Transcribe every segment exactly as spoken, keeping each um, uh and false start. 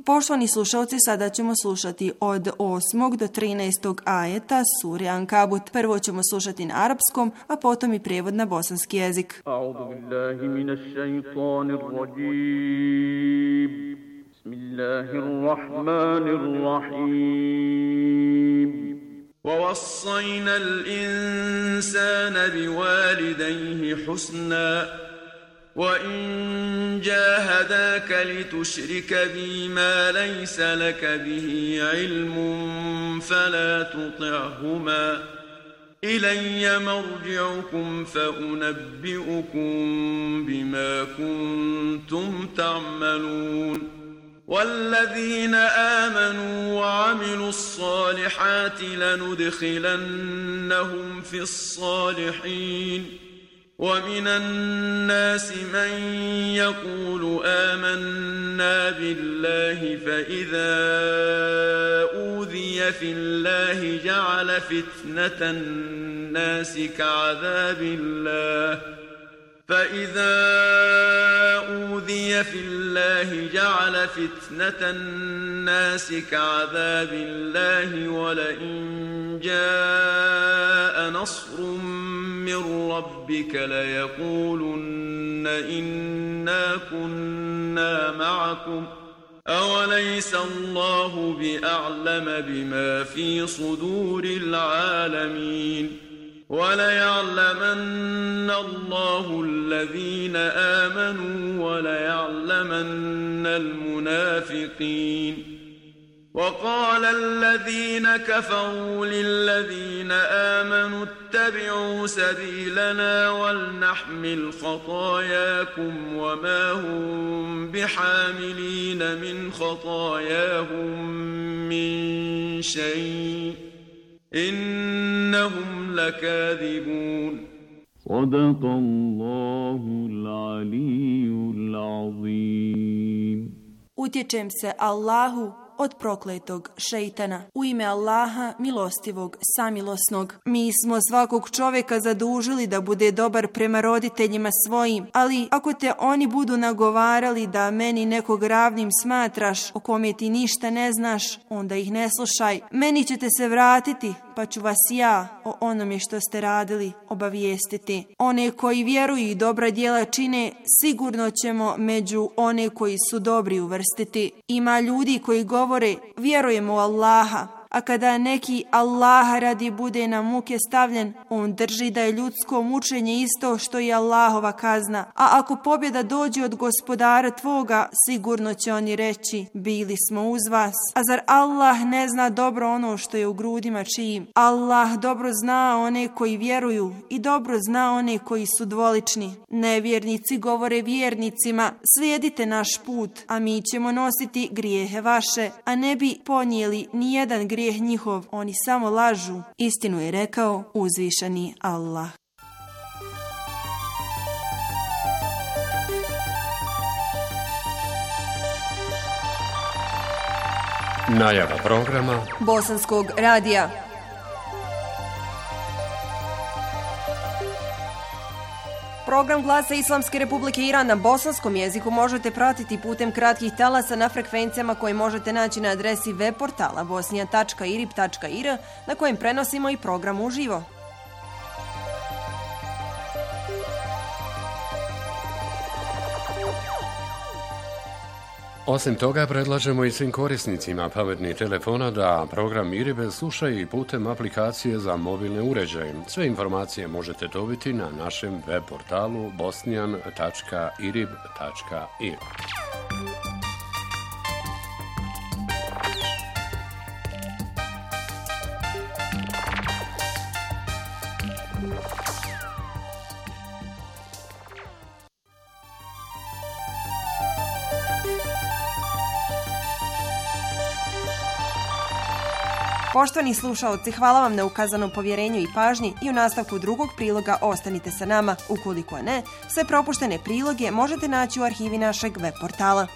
Poštovani slušalci, sada ćemo slušati od osmog do trinaestog ajeta sure Ankabut. Prvo ćemo slušati na arapskom, a potom i prijevod na bosanski jezik. A'udhu billahi minash shaitanir rajim. Bismillahirrahmanirrahim. وَوَصَّيْنَا الْإِنسَانَ بِوَالِدَيْهِ حُسْنًا وَإِنْ جَاهَدَاكَ لِتُشْرِكَ بِي مَا لَيْسَ لَكَ بِهِ عِلْمٌ فَلَا تُطِعْهُمَا إِلَيَّ مَرْجِعُكُمْ فَأُنَبِّئُكُمْ بِمَا كُنْتُمْ تَعْمَلُونَ وَالَّذِينَ آمَنُوا وَعَمِلُوا الصَّالِحَاتِ لَنُدْخِلَنَّهُمْ فِي الصَّالِحِينَ وَمِنَ النَّاسِ مَنْ يَقُولُ آمَنَّا بِاللَّهِ فَإِذَا أُوذِيَ فِي اللَّهِ جَعَلَ فِتْنَةَ النَّاسِ كَعَذَابِ اللَّهِ فَإِذَا أُوذِيَ فِي اللَّهِ جَعَلَ فِتْنَةَ النَّاسِ كَعَذَابِ اللَّهِ وَلَئِنْ جَاءَ نَصْرٌ مِّن رَّبِّكَ لَيَقُولُنَّ إِنَّا كُنَّا مَعَكُمْ أَوَلَيْسَ اللَّهُ بِأَعْلَمَ بِمَا فِي صُدُورِ الْعَالَمِينَ وَلَيَعْلَمَنَّ اللَّهُ الَّذِينَ آمَنُوا وَلَيَعْلَمَنَّ الْمُنَافِقِينَ وَقَالَ الَّذِينَ كَفَرُوا لِلَّذِينَ آمَنُوا اتَّبِعُوا سَبِيلَنَا وَلْنَحْمِلْ خَطَايَاكُمْ وَمَا هُمْ بِحَامِلِينَ مِنْ خَطَايَاهُمْ مِنْ شَيْءٍ إنهم لكاذبون صدق الله العلي العظيم. Utječem se Allahu od prokletog šeitana. U ime Allaha, milostivog, samilosnog. Mi smo svakog čovjeka zadužili da bude dobar prema roditeljima svojim, ali ako te oni budu nagovarali da meni nekog ravnim smatraš, o kome ti ništa ne znaš, onda ih ne slušaj. Meni ćete se vratiti, pa ću vas ja o onome što ste radili obavijestiti. One koji vjeruju i dobra djela čine, sigurno ćemo među one koji su dobri uvrstiti. Ima ljudi koji govore, vjerujemo u Allaha, a kada neki Allaha radi bude na muke stavljen, on drži da je ljudsko mučenje isto što i Allahova kazna. A ako pobjeda dođe od gospodara tvoga, sigurno će oni reći, bili smo uz vas. A zar Allah ne zna dobro ono što je u grudima čijim? Allah dobro zna one koji vjeruju i dobro zna one koji su dvolični. Nevjernici govore vjernicima, slijedite naš put, a mi ćemo nositi grijehe vaše, a ne bi ponijeli ni jedan grijeh njihov, oni samo lažu. Istinu je rekao uzvišeni Allah. Najava programa Bosanskog radija. Program Glasa Islamske Republike Iran na bosanskom jeziku možete pratiti putem kratkih talasa na frekvencijama koje možete naći na adresi web portala bosnija tačka irib tačka ir na kojem prenosimo i program uživo. Osim toga, predlažemo i svim korisnicima pametnih telefona da program Iribe slušaju i putem aplikacije za mobilne uređaje. Sve informacije možete dobiti na našem web portalu bosnijan tačka irib tačka ir. Poštovani slušaoci, hvala vam na ukazanom povjerenju i pažnji i u nastavku drugog priloga ostanite sa nama. Ukoliko ne, sve propuštene priloge možete naći u arhivi našeg web portala.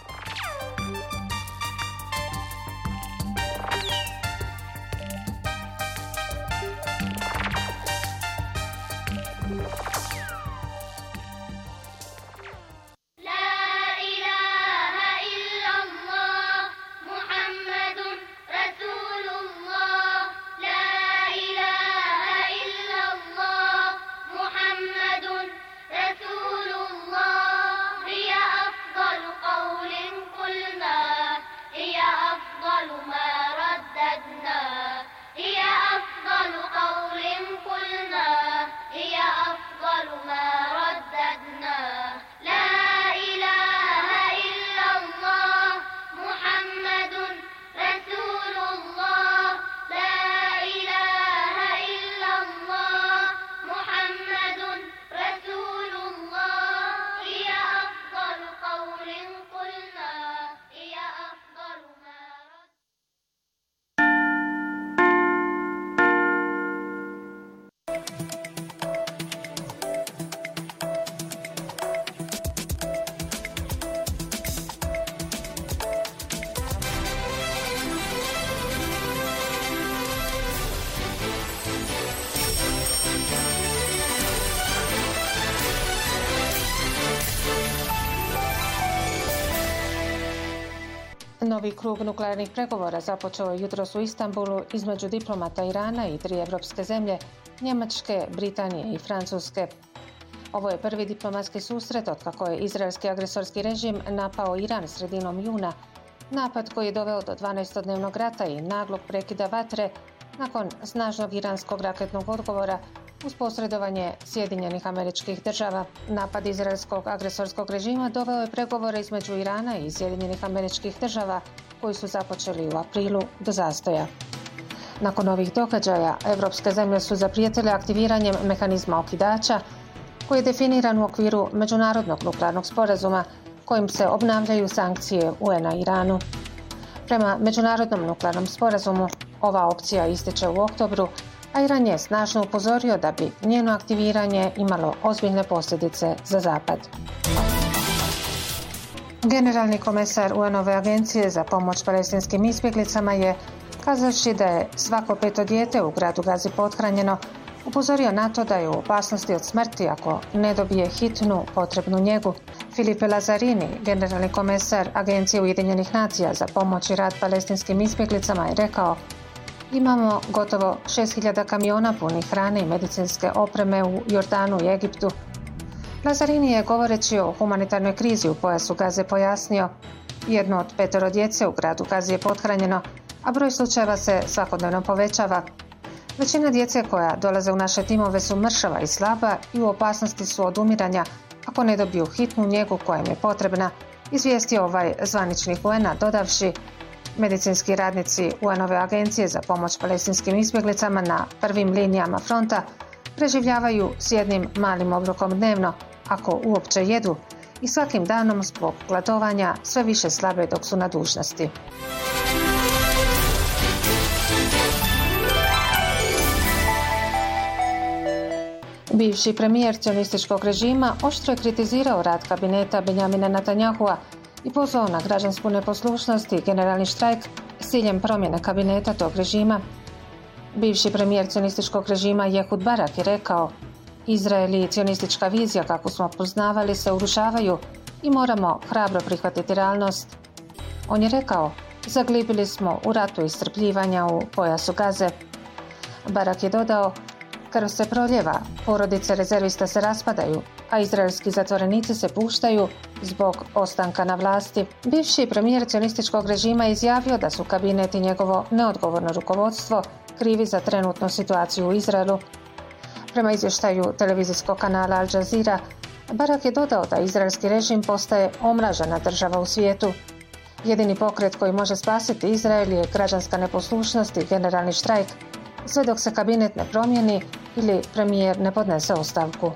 Novi krug nuklearnih pregovora započeo je jutros u Istanbulu između diplomata Irana i tri evropske zemlje, Njemačke, Britanije i Francuske. Ovo je prvi diplomatski susret otkako je izraelski agresorski režim napao Iran sredinom juna, napad koji je doveo do dvanaestodnevnog rata i naglog prekida vatre nakon snažnog iranskog raketnog odgovora uz posredovanje Sjedinjenih Američkih Država. Napad izraelskog agresorskog režima doveo je pregovore između Irana i Sjedinjenih Američkih Država koji su započeli u aprilu do zastoja. Nakon ovih događaja, evropske zemlje su zaprijetile aktiviranjem mehanizma okidača koji je definiran u okviru Međunarodnog nuklearnog sporazuma kojim se obnavljaju sankcije U N-a Iranu. Prema Međunarodnom nuklearnom sporazumu, ova opcija ističe u oktobru, a Iran je snažno upozorio da bi njeno aktiviranje imalo ozbiljne posljedice za Zapad. Generalni komesar U N-ove agencije za pomoć palestinskim izbjeglicama je, kazavši da je svako peto dijete u gradu Gazi pothranjeno, upozorio na to da je u opasnosti od smrti ako ne dobije hitnu potrebnu njegu. Filipe Lazzarini, generalni komesar Agencije Ujedinjenih nacija za pomoć i rad palestinskim izbjeglicama, je rekao: imamo gotovo šest hiljada kamiona punih hrane i medicinske opreme u Jordanu i Egiptu. Lazzarini je, govoreći o humanitarnoj krizi u pojasu Gaze, pojasnio: jedno od petoro djece u gradu Gazi je pothranjeno, a broj slučajeva se svakodnevno povećava. Većina djece koja dolaze u naše timove su mršava i slaba i u opasnosti su od umiranja ako ne dobiju hitnu njegu koja im je potrebna, izvijestio ovaj zvaničnik U N-a, dodavši: medicinski radnici U N-ove agencije za pomoć palestinskim izbjeglicama na prvim linijama fronta preživljavaju s jednim malim obrokom dnevno, ako uopće jedu, i svakim danom zbog gladovanja sve više slabe dok su na dužnosti. Bivši premijer cionističkog režima oštro je kritizirao rad kabineta Benjamina Netanyahua i pozvao na građansku neposlušnost i generalni štrajk s ciljem promjene kabineta tog režima. Bivši premijer cionističkog režima Ehud Barak je rekao: Izrael i cionistička vizija kakvu smo poznavali se urušavaju i moramo hrabro prihvatiti realnost. On je rekao: zaglibili smo u ratu iscrpljivanja u pojasu Gaze. Barak je dodao: krv se proljeva, porodice rezervista se raspadaju, a izraelski zatvorenici se puštaju zbog ostanka na vlasti. Bivši premijer cionističkog režima je izjavio da su kabinet i njegovo neodgovorno rukovodstvo krivi za trenutnu situaciju u Izraelu. Prema izvještaju televizijskog kanala Al Jazeera, Barak je dodao da izraelski režim postaje omražena država u svijetu. Jedini pokret koji može spasiti Izrael je građanska neposlušnost i generalni štrajk, sve dok se kabinet ne promijeni ili premijer ne podnese ostavku.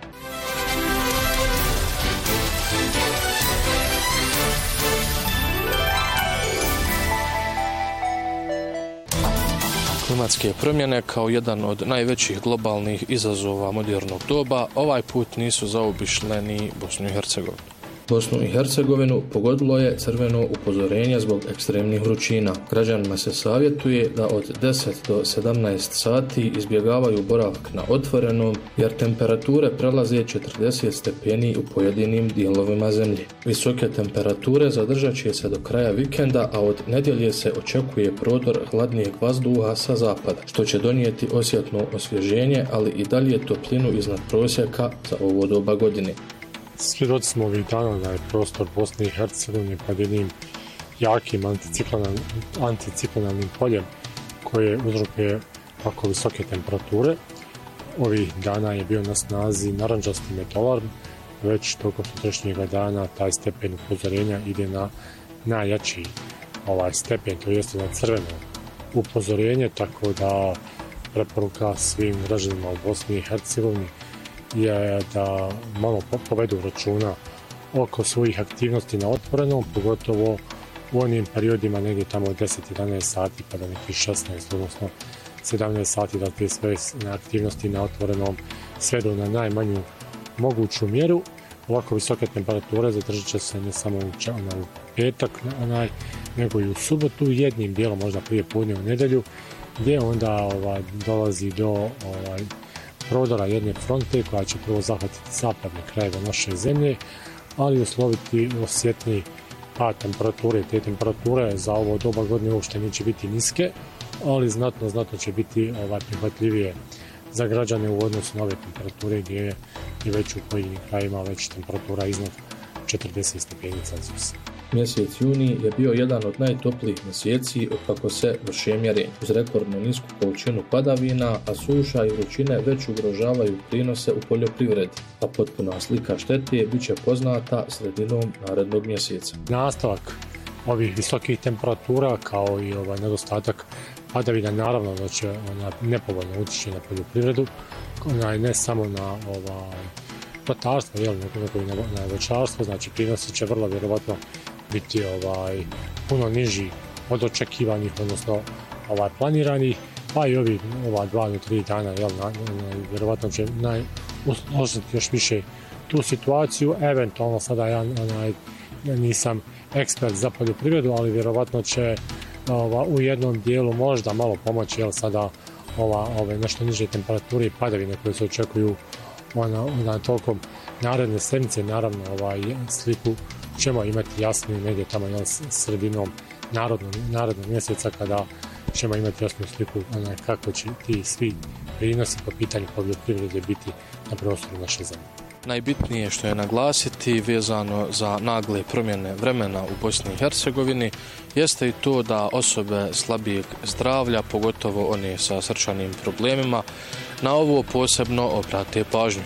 Klimatske promjene kao jedan od najvećih globalnih izazova modernog doba ovaj put nisu zaobišle ni Bosnu i Hercegovinu. Bosnu i Hercegovinu pogodilo je crveno upozorenje zbog ekstremnih vrućina. Građanima se savjetuje da od deset do sedamnaest sati izbjegavaju boravak na otvorenom, jer temperature prelaze četrdeset stepeni u pojedinim dijelovima zemlje. Visoke temperature zadržat će se do kraja vikenda, a od nedjelje se očekuje prodor hladnijeg vazduha sa zapada, što će donijeti osjetno osvježenje, ali i dalje toplinu iznad prosjeka za ovo doba godine. Svjedoci smo ovih dana da je prostor Bosne i Hercegovine pod jednim jakim anticiklonalnim poljem koje uzrokuje tako visoke temperature. Ovih dana je bio na snazi narandžasti metalarm, već tokom sutrašnjega dana taj stepen upozorenja ide na najjači ovaj stepen, to jeste na crveno upozorenje, tako da preporuka svim građanima u Bosni i Hercegovini je da malo povedu računa oko svojih aktivnosti na otvorenom, pogotovo u onim periodima negdje tamo od deset do jedanaest sati pa do nekih šesnaest, odnosno sedamnaest sati, da te sve aktivnosti na otvorenom svedu na najmanju moguću mjeru. Ovako visoke temperature zadržat će se ne samo u petak, onaj, nego i u subotu, jednim dijelom možda prije podne u nedjelju, gdje onda ovaj, dolazi do ovaj, prodora jedne fronte koja će prvo zahvatiti zapadne krajeve naše zemlje, ali usloviti osjetni pad temperature. Te temperature za ovo doba godine uopšte neće biti niske, ali znatno, znatno će biti ovaj, prihvatljivije za građane u odnosu na ove temperature gdje je i već u pojedinim krajima već temperatura iznad četrdeset stepeni Celzijusa. Mjesec juni je bio jedan od najtoplijih mjeseci otkako se vrše mjerenje. Uz rekordno nisku količinu padavina, a suša i vrućine već ugrožavaju prinose u poljoprivredi, a potpuna slika štete bit će poznata sredinom narednog mjeseca. Nastavak ovih visokih temperatura kao i ovaj nedostatak padavina naravno da će ona nepovoljno utječe na poljoprivredu, ona ne samo na ovaj ratarstvo, jel, nego i na, na voćarstvo, znači prinosi će vrlo vjerovatno biti ovaj puno niži od očekivanih, odnosno ovaj planiranih, pa i ovi ova dva do tri dana, jel, na, na, vjerovatno će usložiti još više tu situaciju. Eventualno sada ja onaj, nisam ekspert za poljoprivredu, ali vjerovatno će ova, u jednom dijelu možda malo pomoći, jel, sada ova, ove nešto niže temperature i padavine koje se očekuju ona, ona tokom naredne sedmice. Naravno ovaj sliku ćemo imati jasniju negdje tamo, jel, sredinom narodnog, narodnog mjeseca, kada ćemo imati jasnu sliku ona, kako će ti svi prinosi po pitanju poljoprivrede biti na prostoru naše zemlje. Najbitnije što je naglasiti vezano za nagle promjene vremena u Bosni i Hercegovini jeste i to da osobe slabijeg zdravlja, pogotovo one sa srčanim problemima, na ovo posebno obrate pažnju.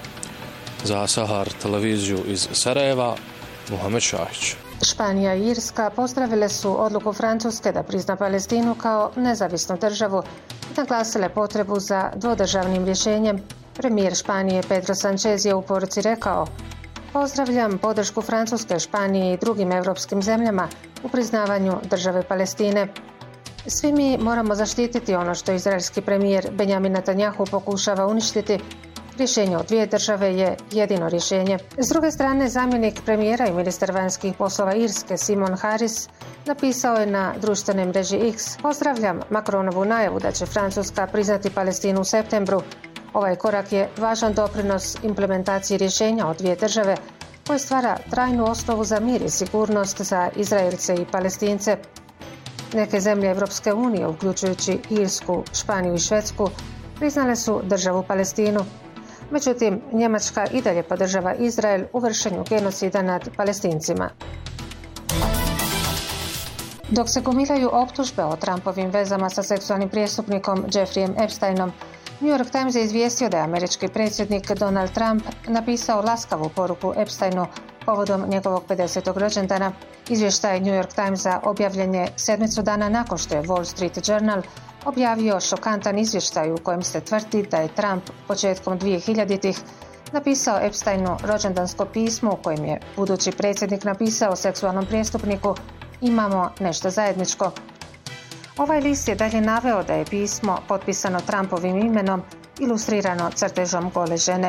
Za Sahar televiziju iz Sarajeva, Muhamed Šahić. Španija i Irska pozdravile su odluku Francuske da prizna Palestinu kao nezavisnu državu i naglasile potrebu za dvodržavnim rješenjem. Premijer Španije Pedro Sánchez je u poruci rekao: "Pozdravljam podršku Francuske, Španije i drugim europskim zemljama u priznavanju države Palestine. Svi mi moramo zaštititi ono što izraelski premijer Benjamin Netanjahu pokušava uništiti. Rješenje od dvije države je jedino rješenje." S druge strane, zamjenik premijera i ministar vanjskih poslova Irske Simon Harris napisao je na društvenoj mreži X: "Pozdravljam Macronovu najavu da će Francuska priznati Palestinu u septembru. Ovaj korak je važan doprinos implementaciji rješenja od dvije države koje stvara trajnu osnovu za mir i sigurnost za Izraelce i Palestince." Neke zemlje Evropske unije, uključujući Irsku, Španiju i Švedsku, priznale su državu Palestinu. Međutim, Njemačka i dalje podržava Izrael u vršenju genocida nad Palestincima. Dok se gomilaju optužbe o Trumpovim vezama sa seksualnim prijestupnikom Jeffreyem Epsteinom, New York Times je izvijestio da je američki predsjednik Donald Trump napisao laskavu poruku Epsteinu povodom njegovog pedesetog rođendana. Izvještaj New York Timesa objavljen je sedmicu dana nakon što je Wall Street Journal objavio šokantan izvještaj u kojem se tvrdi da je Trump početkom dvije hiljaditih napisao Epsteinu rođendansko pismo u kojem je budući predsjednik napisao seksualnom prijestupniku: "Imamo nešto zajedničko." Ovaj list je dalje naveo da je pismo potpisano Trumpovim imenom, ilustrirano crtežom gole žene.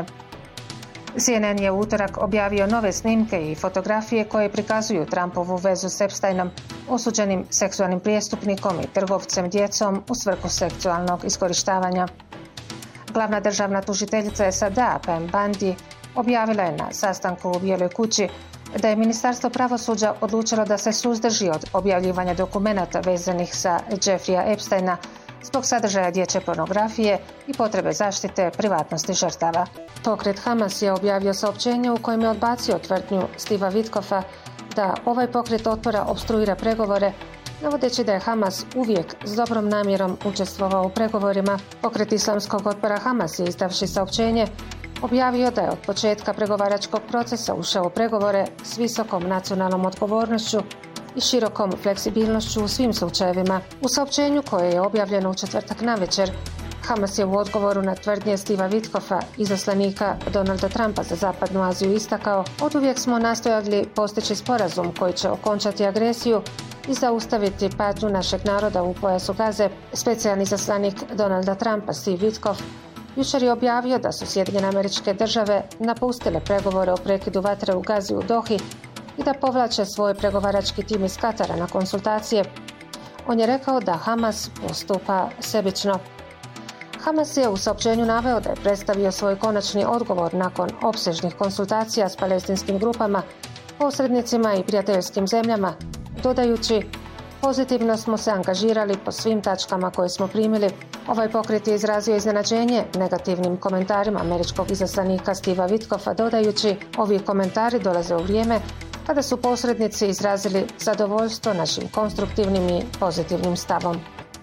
C N N je u utorak objavio nove snimke i fotografije koje prikazuju Trumpovu vezu s Epsteinom, osuđenim seksualnim prijestupnikom i trgovcem djecom u svrhu seksualnog iskorištavanja. Glavna državna tužiteljica S A D-a Pam Bondi objavila je na sastanku u Bijeloj kući da je Ministarstvo pravosuđa odlučilo da se suzdrži od objavljivanja dokumenata vezanih sa Jeffreya Epsteina zbog sadržaja dječje pornografije i potrebe zaštite privatnosti žrtava. Pokret Hamas je objavio saopćenje u kojem je odbacio tvrdnju Steva Witkoffa da ovaj pokret otpora opstruira pregovore, navodeći da je Hamas uvijek s dobrom namjerom učestvovao u pregovorima. Pokret islamskog otpora Hamas je, izdavši saopćenje, objavio da je od početka pregovaračkog procesa ušao u pregovore s visokom nacionalnom odgovornošću i širokom fleksibilnošću u svim slučajevima. U saopćenju koje je objavljeno u četvrtak navečer, Hamas je u odgovoru na tvrdnje Steva Witkoffa, izaslanika Donalda Trumpa za Zapadnu Aziju, istakao: "Oduvijek smo nastojali postići sporazum koji će okončati agresiju i zaustaviti patnju našeg naroda u pojasu Gaze." Specijalni izaslanik Donalda Trumpa Steve Witkoff jučer je objavio da su Sjedinjene Američke Države napustile pregovore o prekidu vatre u Gazi u Dohi i da povlače svoj pregovarački tim iz Katara na konsultacije. On je rekao da Hamas postupa sebično. Hamas je u saopćenju naveo da je predstavio svoj konačni odgovor nakon opsežnih konsultacija s palestinskim grupama posrednicima i prijateljskim zemljama, dodajući: pozitivno smo se angažirali po svim tačkama koje smo primili. Ovaj pokret je izrazio iznenađenje negativnim komentarima američkog izaslanika Steva Witkoffa, dodajući: ovi komentari dolaze u vrijeme kada su posrednici izrazili zadovoljstvo našim konstruktivnim i pozitivnim stavom.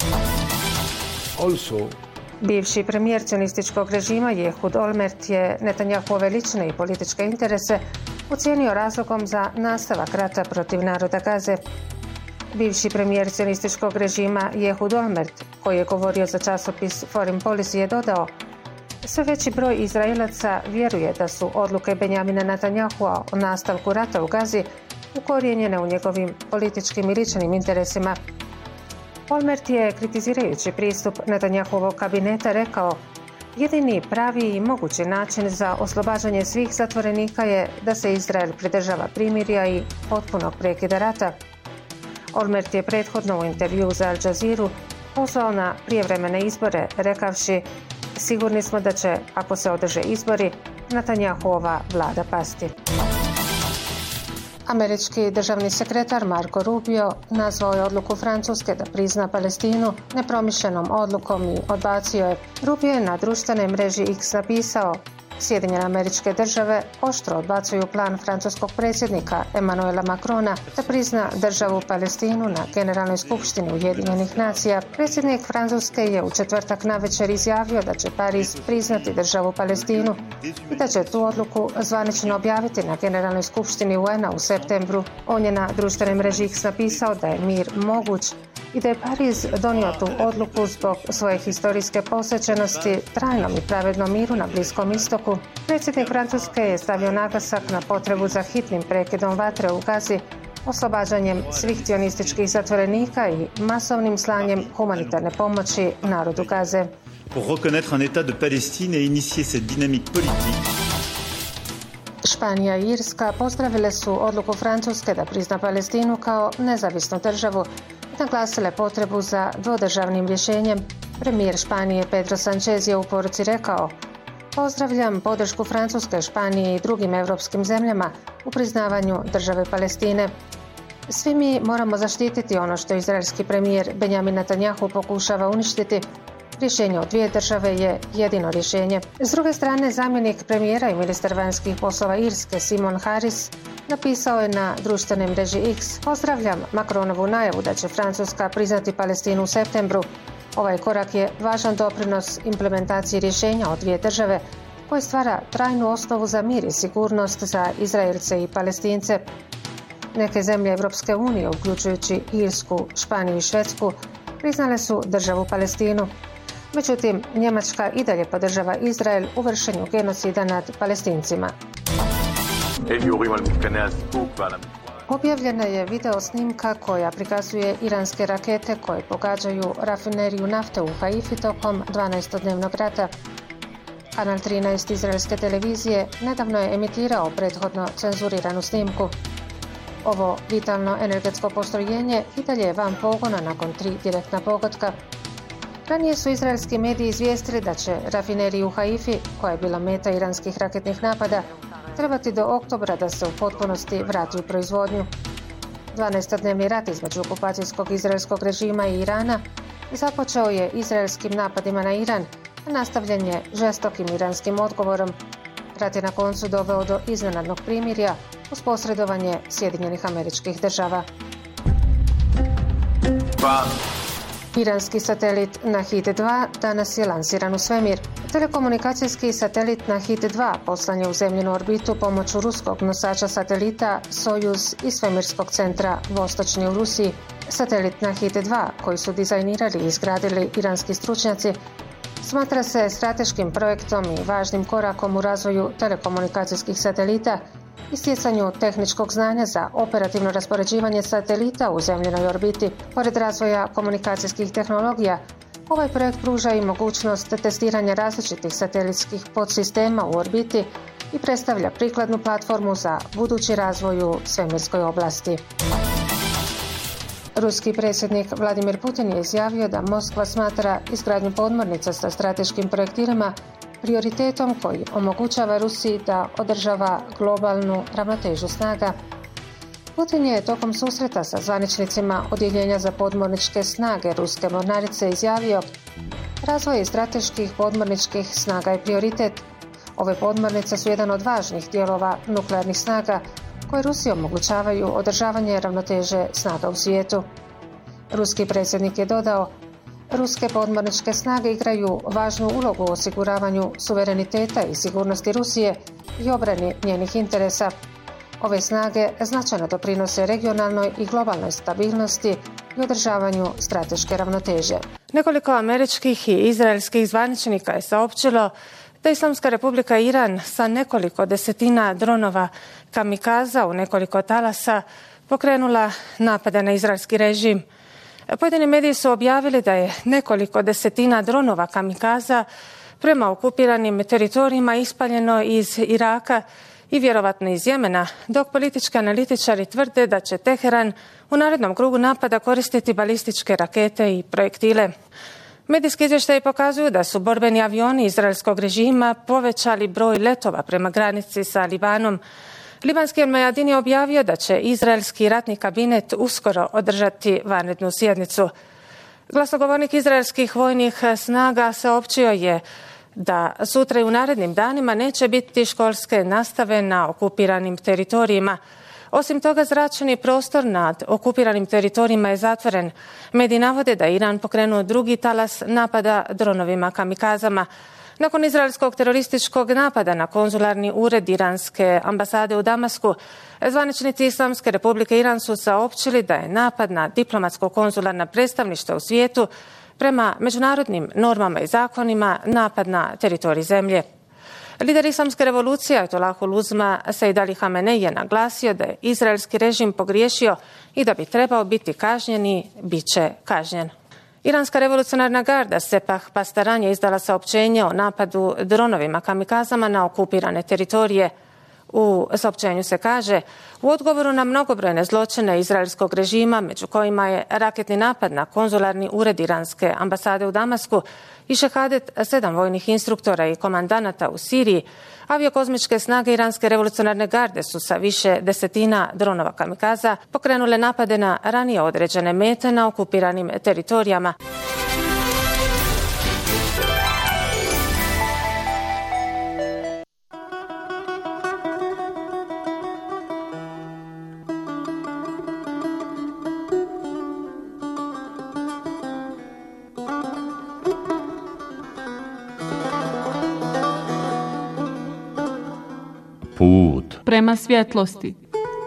Also, bivši premijer cionističkog režima Ehud Olmert je Netanjahove lične i političke interese ocijenio razlogom za nastavak rata protiv naroda Gaze. Bivši premijer cionističkog režima Ehud Olmert, koji je govorio za časopis Foreign Policy, je dodao: sve veći broj Izraelaca vjeruje da su odluke Benjamina Netanjahua o nastavku rata u Gazi ukorijenjene u njegovim političkim i ličnim interesima. Olmert je, kritizirajući pristup Netanjahuovog kabineta, rekao: jedini pravi i mogući način za oslobađanje svih zatvorenika je da se Izrael pridržava primirja i potpunog prekida rata. Olmert je prethodno u intervju za Al Jazeeru pozvao na prijevremene izbore, rekavši: sigurni smo da će, ako se održe izbori, Netanjahuova vlada pasti. Američki državni sekretar Marco Rubio nazvao je odluku Francuske da prizna Palestinu nepromišljenom odlukom i odbacio je. Rubio je na društvenoj mreži X napisao: Sjedinjene Američke Države oštro odbacuju plan francuskog predsjednika Emmanuela Macrona da prizna državu Palestinu na Generalnoj skupštini Ujedinjenih nacija. Predsjednik Francuske je u četvrtak navečer izjavio da će Pariz priznati državu Palestinu i da će tu odluku zvanično objaviti na Generalnoj skupštini U N-a u septembru. On je na društvenoj mreži X napisao da je mir moguć i da je Pariz donio tu odluku zbog svoje historijske posvećenosti trajnom i pravednom miru na Bliskom istoku. Predsjednik Francuske je stavio naglasak na potrebu za hitnim prekidom vatre u Gazi, oslobađanjem svih cionističkih zatvorenika i masovnim slanjem humanitarne pomoći narodu Gaze. Pour reconnaître un état de Palestine et initier cette dynamique politique. Španija i Irska pozdravile su odluku Francuske da prizna Palestinu kao nezavisnu državu i naglasile potrebu za dvodržavnim rješenjem. Premijer Španije Pedro Sanchez je u poruci rekao: pozdravljam podršku Francuske, Španije i drugim europskim zemljama u priznavanju države Palestine. Svi mi moramo zaštititi ono što izraelski premijer Benjamin Netanjahu pokušava uništiti. Rješenje od dvije države je jedino rješenje. S druge strane, zamjenik premijera i ministar vanjskih poslova Irske Simon Harris napisao je na društvenoj mreži X: pozdravljam Macronovu najavu da će Francuska priznati Palestinu u septembru. Ovaj korak je važan doprinos implementaciji rješenja od dvije države koje stvara trajnu osnovu za mir i sigurnost za Izraelce i Palestince. Neke zemlje Evropske unije, uključujući Irsku, Španiju i Švedsku, priznale su državu Palestinu. Međutim, Njemačka i dalje podržava Izrael u vršenju genocida nad Palestincima. Objavljena je video snimka koja prikazuje iranske rakete koje pogađaju rafineriju nafte u Haifi tokom dvanaestodnevnog rata. Kanal trinaest izraelske televizije nedavno je emitirao prethodno cenzuriranu snimku. Ovo vitalno energetsko postrojenje i dalje je van pogona nakon tri direktna pogotka. Ranije su izraelski mediji izvijestili da će rafineriju u Haifi, koja je bila meta iranskih raketnih napada, trebati do oktobra da se u potpunosti vrati u proizvodnju. dvanaestodnevni rat između okupacijskog izraelskog režima i Irana započeo je izraelskim napadima na Iran, a nastavljen je žestokim iranskim odgovorom. Rat je na koncu doveo do iznenadnog primirja uz posredovanje Sjedinjenih Američkih Država. Pa. Iranski satelit Nahid dva danas je lansiran u svemir. Telekomunikacijski satelit Nahid dva poslan je u zemljinu orbitu pomoću ruskog nosača satelita Sojuz i svemirskog centra Vostočni u Rusiji. Satelit Nahid dva, koji su dizajnirali i izgradili iranski stručnjaci, smatra se strateškim projektom i važnim korakom u razvoju telekomunikacijskih satelita i stjecanju tehničkog znanja za operativno raspoređivanje satelita u zemljinoj orbiti. Pored razvoja komunikacijskih tehnologija, ovaj projekt pruža i mogućnost testiranja različitih satelitskih podsistema u orbiti i predstavlja prikladnu platformu za budući razvoj u svemirskoj oblasti. Ruski predsjednik Vladimir Putin je izjavio da Moskva smatra izgradnju podmornica sa strateškim projektilima prioritetom koji omogućava Rusiji da održava globalnu ravnotežu snaga. Putin je tokom susreta sa zvaničnicima Odjeljenja za podmorničke snage Ruske mornarice izjavio: razvoj strateških podmorničkih snaga je prioritet. Ove podmornice su jedan od važnih dijelova nuklearnih snaga koje Rusiji omogućavaju održavanje ravnoteže snaga u svijetu. Ruski predsjednik je dodao: ruske podmorničke snage igraju važnu ulogu u osiguravanju suvereniteta i sigurnosti Rusije i obrani njenih interesa. Ove snage značajno doprinose regionalnoj i globalnoj stabilnosti i održavanju strateške ravnoteže. Nekoliko američkih i izraelskih zvaničnika je saopćilo da Islamska republika Iran sa nekoliko desetina dronova kamikaza u nekoliko talasa pokrenula napade na izraelski režim. Pojedini mediji su objavili da je nekoliko desetina dronova kamikaza prema okupiranim teritorijima ispaljeno iz Iraka i vjerovatno iz Jemena, dok politički analitičari tvrde da će Teheran u narednom krugu napada koristiti balističke rakete i projektile. Medijski izvještaji pokazuju da su borbeni avioni izraelskog režima povećali broj letova prema granici sa Libanom. Libanski El-Mayadin je objavio da će izraelski ratni kabinet uskoro održati vanrednu sjednicu. Glasnogovornik izraelskih vojnih snaga saopćio je da sutra i u narednim danima neće biti školske nastave na okupiranim teritorijima. Osim toga, zračni prostor nad okupiranim teritorijima je zatvoren. Mediji navode da je Iran pokrenuo drugi talas napada dronovima kamikazama. Nakon izraelskog terorističkog napada na konzularni ured iranske ambasade u Damasku, zvaničnici Islamske republike Iran su saopćili da je napad na diplomatsko-konzularna predstavništva u svijetu prema međunarodnim normama i zakonima napad na teritorij zemlje. Lider Islamske revolucije Ajatolahul Uzma Sejd Ali Hamenej je naglasio da je izraelski režim pogriješio i da bi trebao biti kažnjen i bit će kažnjen. Iranska revolucionarna garda Sepah Pastaran je izdala saopćenje o napadu dronovima kamikazama na okupirane teritorije. U saopćenju se kaže: u odgovoru na mnogobrojne zločine izraelskog režima, među kojima je raketni napad na konzularni ured iranske ambasade u Damasku i šehadet sedam vojnih instruktora i komandanata u Siriji, aviokozmičke snage Iranske revolucionarne garde su sa više desetina dronova kamikaza pokrenule napade na ranije određene mete na okupiranim teritorijama. Put prema svjetlosti.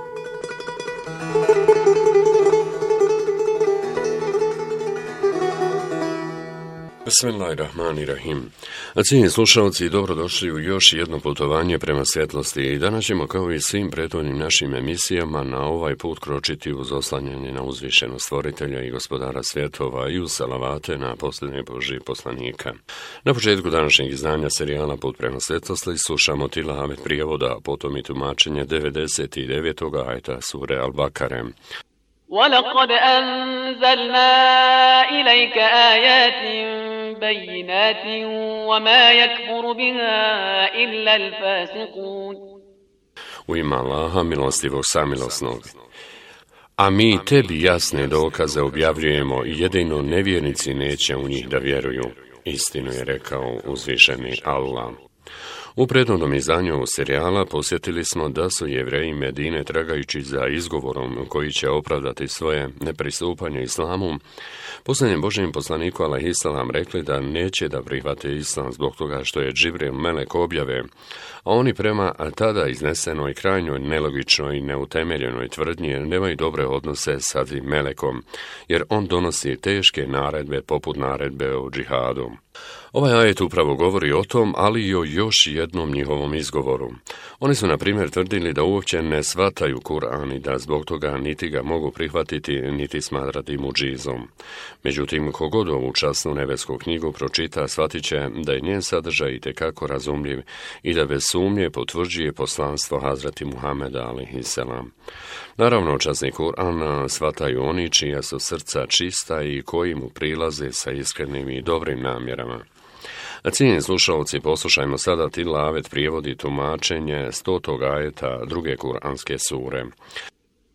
Bismillahirrahmanirrahim. Cijenjeni slušalci, dobrodošli u još jedno putovanje prema svjetlosti i danas ćemo kao i svim prethodnim našim emisijama na ovaj put kročiti uz oslanjanje na uzvišenog stvoritelja i gospodara svjetova i uz salavate na posljednje Božije poslanika. Na početku današnjeg izdanja serijala Put prema svjetlosti slušamo tilavet prijevoda, a potom i tumačenje devedeset devetog ajeta sure Al-Bakare. وَلَقَدْ أَنزَلْنَا إِلَيْكَ آيَاتٍ بَيِّنَاتٍ وَمَا يَكْفُرُ بِهَا إِلَّا الْفَاسِقُونَ. U ime Allaha, milostivog samilosnog. A mi tebi jasne dokaze objavljujemo i jedino nevjernici neće u njih da vjeruju. Istinu je rekao uzvišeni Allah. U prethodnom izdanju ovog serijala posjetili smo da su Jevreji Medine, tragajući za izgovorom koji će opravdati svoje nepristupanje islamu, posljednjem Božjem poslaniku alejhiselam rekli da neće da prihvate islam zbog toga što je Džibril melek objave, a oni prema tada iznesenoj krajnjoj nelogičnoj i neutemeljenoj tvrdnji nemaju dobre odnose sa tim melekom, jer on donosi teške naredbe poput naredbe o džihadu. Ovaj ajet upravo govori o tom, ali i o još jednom njihovom izgovoru. Oni su, na primjer, tvrdili da uopće ne shvataju Kur'an i da zbog toga niti ga mogu prihvatiti, niti smatrati mudžizom. Međutim, kogod ovu časnu nebesku knjigu pročita, shvatit će da je njen sadržaj itekako razumljiv i da bez sumnje potvrđuje poslanstvo Hazreti Muhameda alejhiselam. Naravno, časni Kur'an shvataju oni čija su srca čista i koji mu prilaze sa iskrenim i dobrim namjerama. A cijenjeni slušalci, poslušajmo sada tilavet prijevodi tumačenje stotog ajeta druge kuranske sure.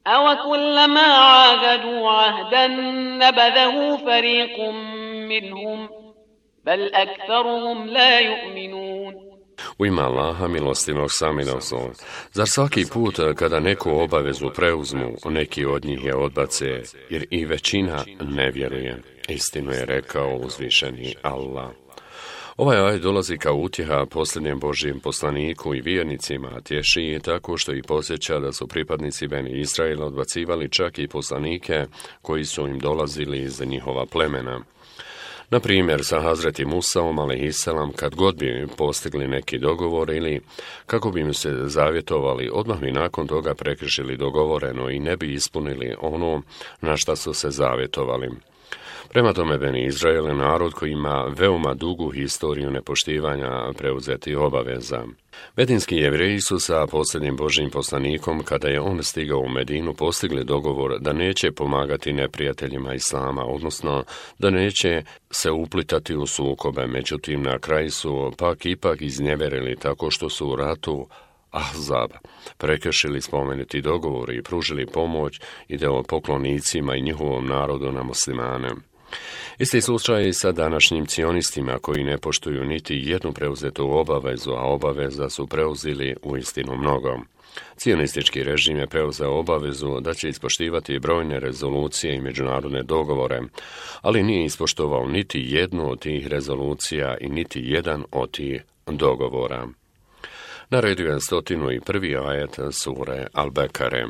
أَوَكُلَّمَا عَاهَدُوا عَهْدًا نَبَذَهُ فَرِيقٌ مِّنْهُمْ بَلْ أَكْثَرُهُمْ لَا يُؤْمِنُونَ. U ime Allaha milostivog samilosnog, zar svaki put kada neku obavezu preuzmu, neki od njih je odbace, jer i većina ne vjeruje. Istinu je rekao uzvišeni Allah. Ovaj ajet dolazi kao utjeha posljednjem Božijem poslaniku i vjernicima, tješi je tako što ih podsjeća da su pripadnici Beni Israila odbacivali čak i poslanike koji su im dolazili iz njihova plemena. Na primjer, sa Hazreti Musaom, alejhiselam, kad god bi postigli neki dogovor ili kako bi im se zavjetovali, odmah bi nakon toga prekršili dogovoreno i ne bi ispunili ono na šta su se zavjetovali. Prema tome, Beni Izrael je narod koji ima veoma dugu historiju nepoštivanja preuzetih obaveza. Medinski Jevreji su sa posljednjim Božjim poslanikom, kada je on stigao u Medinu, postigli dogovor da neće pomagati neprijateljima Islama, odnosno da neće se uplitati u sukobe. Međutim, na kraju su pak ipak iznjeverili tako što su u ratu Ahzab prekršili spomenuti dogovor i pružili pomoć ideopoklonicima i njihovom narodu na muslimane. Isti slučaj i sa današnjim cionistima koji ne poštuju niti jednu preuzetu obavezu, a obaveza su preuzeli u istinu mnogo. Cionistički režim je preuzeo obavezu da će ispoštivati brojne rezolucije i međunarodne dogovore, ali nije ispoštovao niti jednu od tih rezolucija i niti jedan od tih dogovora. Naredio je stotinu i prvi ajet sure Al-Bekare.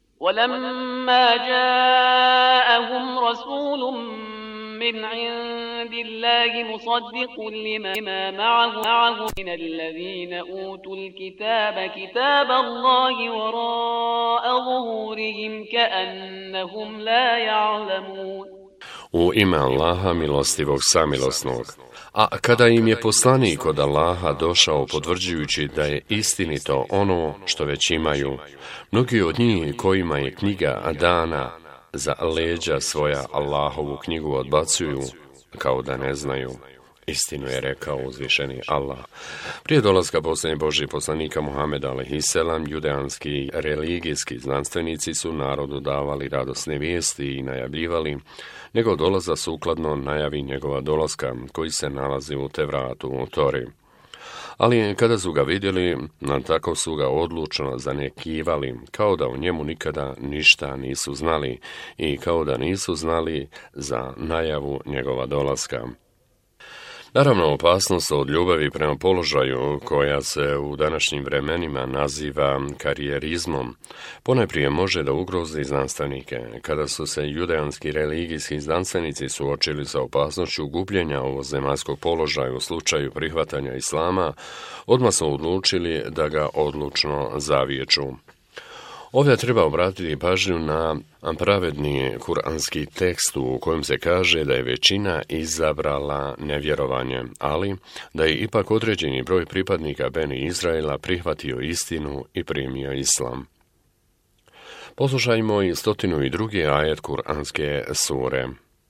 وَلَمَّا جَاءَهُمْ رَسُولٌ مِّنْ عِندِ اللَّهِ مُصَدِّقٌ لِمَا مَعَهُمْ مِنَ الَّذِينَ أُوتُوا الْكِتَابَ كِتَابَ اللَّهِ وَرَاءَ ظُهُورِهِمْ كَأَنَّهُمْ لَا يَعْلَمُونَ. U ime Allaha milostivog samilosnog. A kada im je poslanik od Allaha došao potvrđujući da je istinito ono što već imaju, mnogi od njih kojima je knjiga dana za leđa svoja Allahovu knjigu odbacuju kao da ne znaju. Istinu je rekao uzvišeni Allah. Prije dolaska posljednjeg Božjeg poslanika Muhameda alejhiselam, judeanski religijski znanstvenici su narodu davali radosne vijesti i najavljivali njegov dolazak sukladno najavi njegova dolaska koji se nalazi u Tevratu, u Tori. Ali kada su ga vidjeli, na tako su ga odlučno zanekivali, kao da o njemu nikada ništa nisu znali i kao da nisu znali za najavu njegova dolaska. Naravno, opasnost od ljubavi prema položaju, koja se u današnjim vremenima naziva karijerizmom, ponajprije može da ugrozi znanstvenike. Kada su se judeanski religijski znanstvenici suočili sa opasnošću gubljenja ovozemaljskog položaja u slučaju prihvatanja islama, odmah su odlučili da ga odlučno zaviječu. Ovdje treba obratiti pažnju na pravedni kuranski tekst u kojem se kaže da je većina izabrala nevjerovanje, ali da je ipak određeni broj pripadnika Beni Izraela prihvatio istinu i primio islam. Poslušajmo i stotinu i drugi ajet kuranske sure.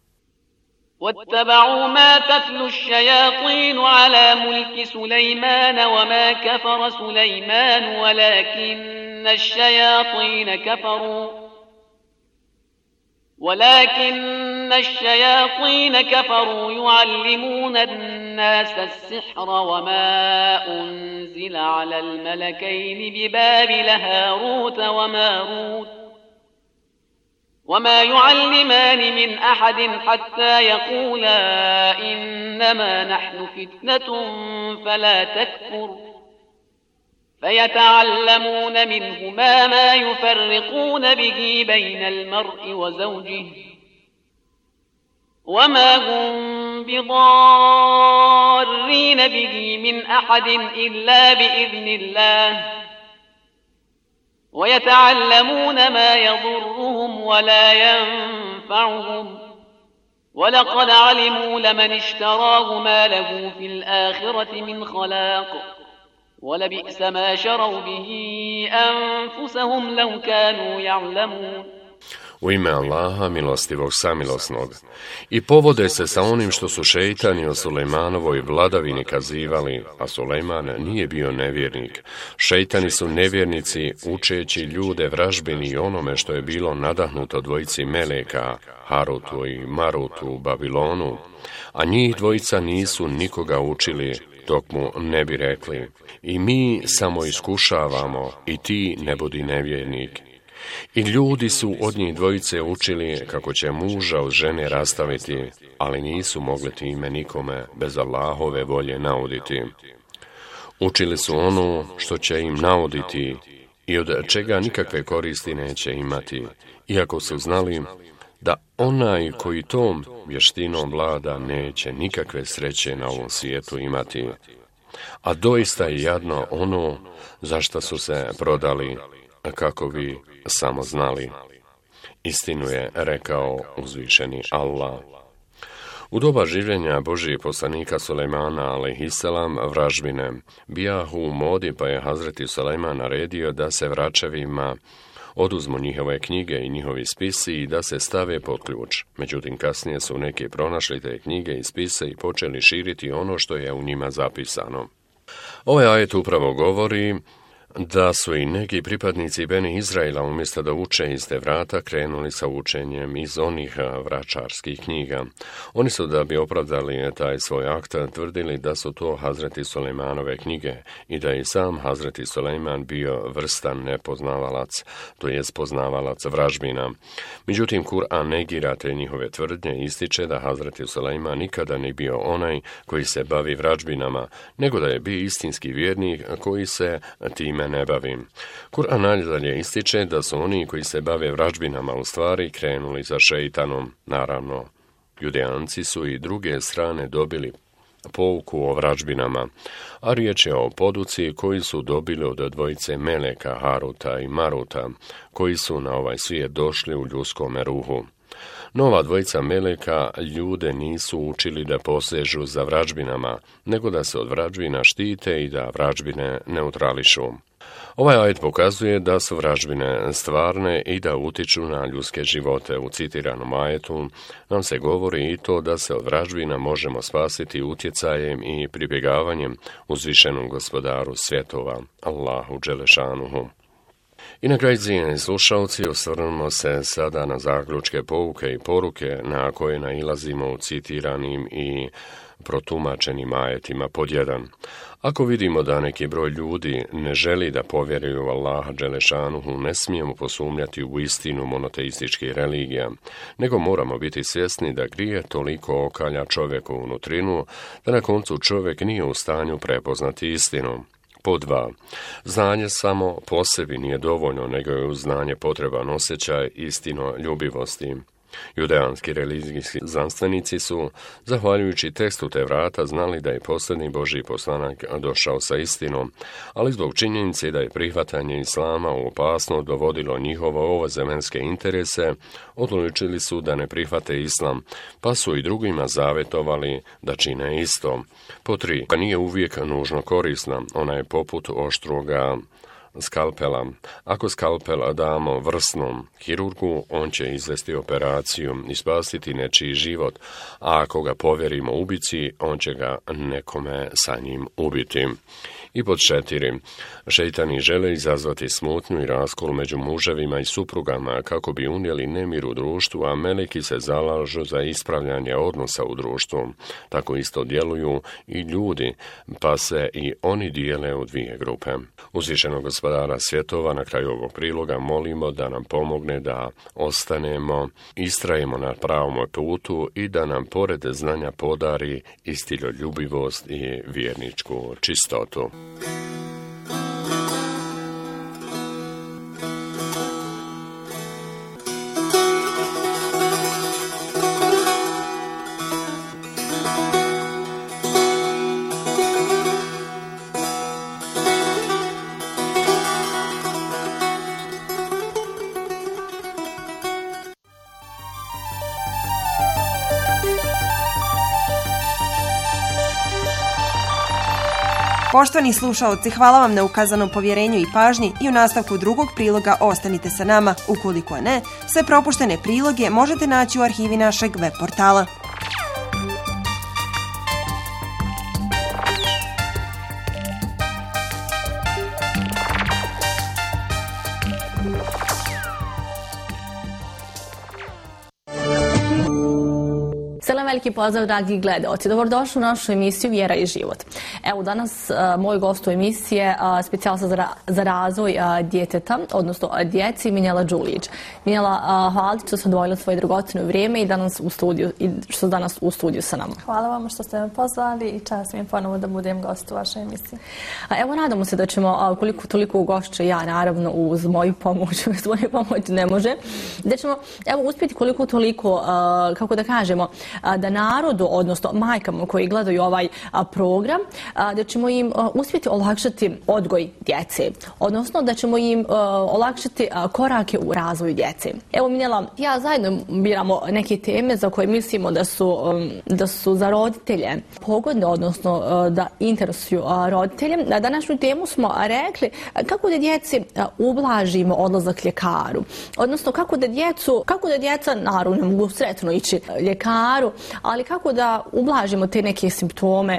وَاتَّبَعُوا مَا تَتْلُو الشَّيَاطِينُ عَلَى مُلْكِ سُلَيْمَانَ وَمَا كَفَرَ سُلَيْمَانُ وَلَكِنَّ الشَّيَاطِينَ كَفَرُوا وَلَكِنَّ الشَّيَاطِينَ كَفَرُوا يُعَلِّمُونَ النَّاسَ السِّحْرَ وَمَا أُنزِلَ عَلَى الْمَلَكَيْنِ بِبَابِلَ هَارُوتَ وَمَارُوتَ وما يعلمان من أحد حتى يقولا إنما نحن فتنة فلا تكفر فيتعلمون منهما ما يفرقون به بين المرء وزوجه وما هم بضارين به من أحد إلا بإذن الله ويتعلمون ما يضرهم ولا ينفعهم ولقد علموا لمن اشتراه ما له في الآخرة من خلاق ولبئس ما شروا به أنفسهم لو كانوا يعلمون. u ime Allaha milostivog samilosnog i povode se sa onim što su šejtani o Sulejmanovoj vladavini kazivali, a Sulejman nije bio nevjernik. Šejtani su nevjernici učeći ljude vražbini i onome što je bilo nadahnuto dvojici meleka, Harutu i Marutu u Babilonu, a njih dvojica nisu nikoga učili dok mu ne bi rekli: i mi samo iskušavamo i ti ne budi nevjernik. I ljudi su od njih dvojice učili kako će muža od žene rastaviti, ali nisu mogli time nikome bez Allahove volje nauditi. Učili su ono što će im nauditi i od čega nikakve koristi neće imati, iako su znali da onaj koji tom vještinom vlada neće nikakve sreće na ovom svijetu imati. A doista je jadno ono za što su se prodali, kako bi samo znali. Istinu je rekao uzvišeni Allah. U doba življenja Božijeg poslanika Sulejmana alejhiselam vražbine bijahu u modi, pa je Hazreti Sulejman naredio da se vračevima oduzmu njihove knjige i njihovi spisi i da se stave pod ključ. Međutim, kasnije su neki pronašli te knjige i spise i počeli širiti ono što je u njima zapisano. Ovaj ajet upravo govori da su i neki pripadnici Beni Izraila umjesto da uče iz Tevrata krenuli sa učenjem iz onih vračarskih knjiga. Oni su, da bi opravdali taj svoj akt, tvrdili da su to Hazreti Sulejmanove knjige i da je sam Hazreti Sulejman bio vrstan nepoznavalac, to jest poznavalac vražbina. Međutim, Kur'an negira te njihove tvrdnje i ističe da Hazreti Sulejman nikada nije bio onaj koji se bavi vražbinama, nego da je bio istinski vjernik koji se time ne bavim. Kur'an nadalje ističe da su oni koji se bave vražbinama u stvari krenuli za šejtanom. Naravno, Judejanci su i druge strane dobili pouku o vražbinama, a riječ je o poduci koji su dobili od dvojice meleka, Haruta i Maruta, koji su na ovaj svijet došli u ljudskome ruhu. Nova dvojica meleka ljude nisu učili da posežu za vražbinama, nego da se od vražbina štite i da vražbine neutrališu. Ovaj ajet pokazuje da su vražbine stvarne i da utiču na ljudske živote. U citiranom ajetu nam se govori i to da se od vražbina možemo spasiti utjecajem i pribjegavanjem uzvišenom gospodaru svjetova, Allahu Đelešanuhu. I na kraju, cijenjeni slušalci, osvrnemo se sada na zaključke, pouke i poruke na koje nailazimo u citiranim i protumačenim ajetima. Pod jedan. Ako vidimo da neki broj ljudi ne želi da povjeruju u Allaha Đelešanuhu, ne smijemo posumnjati u istinu monoteističkih religija, nego moramo biti svjesni da grije toliko okalja čovjeku unutrinu, da na koncu čovjek nije u stanju prepoznati istinu. Pod dva. Znanje samo po sebi nije dovoljno, nego je uz znanje potreban osjećaj istinoljubivosti. Judejanski religijski znanstvenici su, zahvaljujući tekstu Tevrata, znali da je posljednji Božji poslanik došao sa istinom, ali zbog činjenice da je prihvatanje islama u opasnost dovodilo njihove ovozemenske interese, odlučili su da ne prihvate islam, pa su i drugima zavetovali da čine isto. Po tri. Nije uvijek nužno korisna, ona je poput oštroga skalpela. Ako skalpel damo vrsnom hirurgu, on će izvesti operaciju i spasiti nečiji život, a ako ga povjerimo ubici, on će ga nekome sa njim ubiti. I pod četiri. Šejtani žele izazvati smutnju i raskol među muževima i suprugama kako bi unijeli nemir u društvu, a meleki se zalažu za ispravljanje odnosa u društvu. Tako isto djeluju i ljudi, pa se i oni dijele u dvije grupe. Uzvišenog gospodara svjetova, na kraju ovog priloga molimo da nam pomogne da ostanemo, istrajemo na pravom putu i da nam pored znanja podari istinoljubivost i vjerničku čistotu. Poštovani slušaoci, hvala vam na ukazanom povjerenju i pažnji i u nastavku drugog priloga ostanite sa nama. Ukoliko ne, sve propuštene priloge možete naći u arhivi našeg web portala. Selam, veliki pozdrav, dragi gledaoci. Dobrodošli u našu emisiju Vjera i život. Evo, danas uh, moj gost u emisiji je uh, specijalista za, ra za razvoj uh, djeteta, odnosno uh, djeci, Minjela Đulić. Minjela, uh, hvala ti što sam odvojila svoje dragocjeno vrijeme i danas u studiju, i što danas u studiju sa nama. Hvala vam što ste me pozvali i čast mi je ponovo da budem gost u vašoj emisiji. Uh, evo, nadamo se da ćemo, uh, koliko toliko ugošće ja, naravno, uz moju pomoć, uz moju pomoć ne može, da ćemo, evo, uspjeti koliko toliko, uh, kako da kažemo, da narodu, odnosno majkama koji gledaju ovaj program, da ćemo im uspjeti olakšati odgoj djece, odnosno da ćemo im olakšati korake u razvoju djece. Evo, Minjela, ja zajedno biramo neke teme za koje mislimo da su, da su za roditelje pogodne, odnosno da interesuju roditelje. Na današnju temu smo rekli kako da djeci ublažimo odlazak ljekaru, odnosno kako da djecu, kako da djeca naravno ne mogu sretno ići ljekaru, ali kako da ublažimo te neke simptome,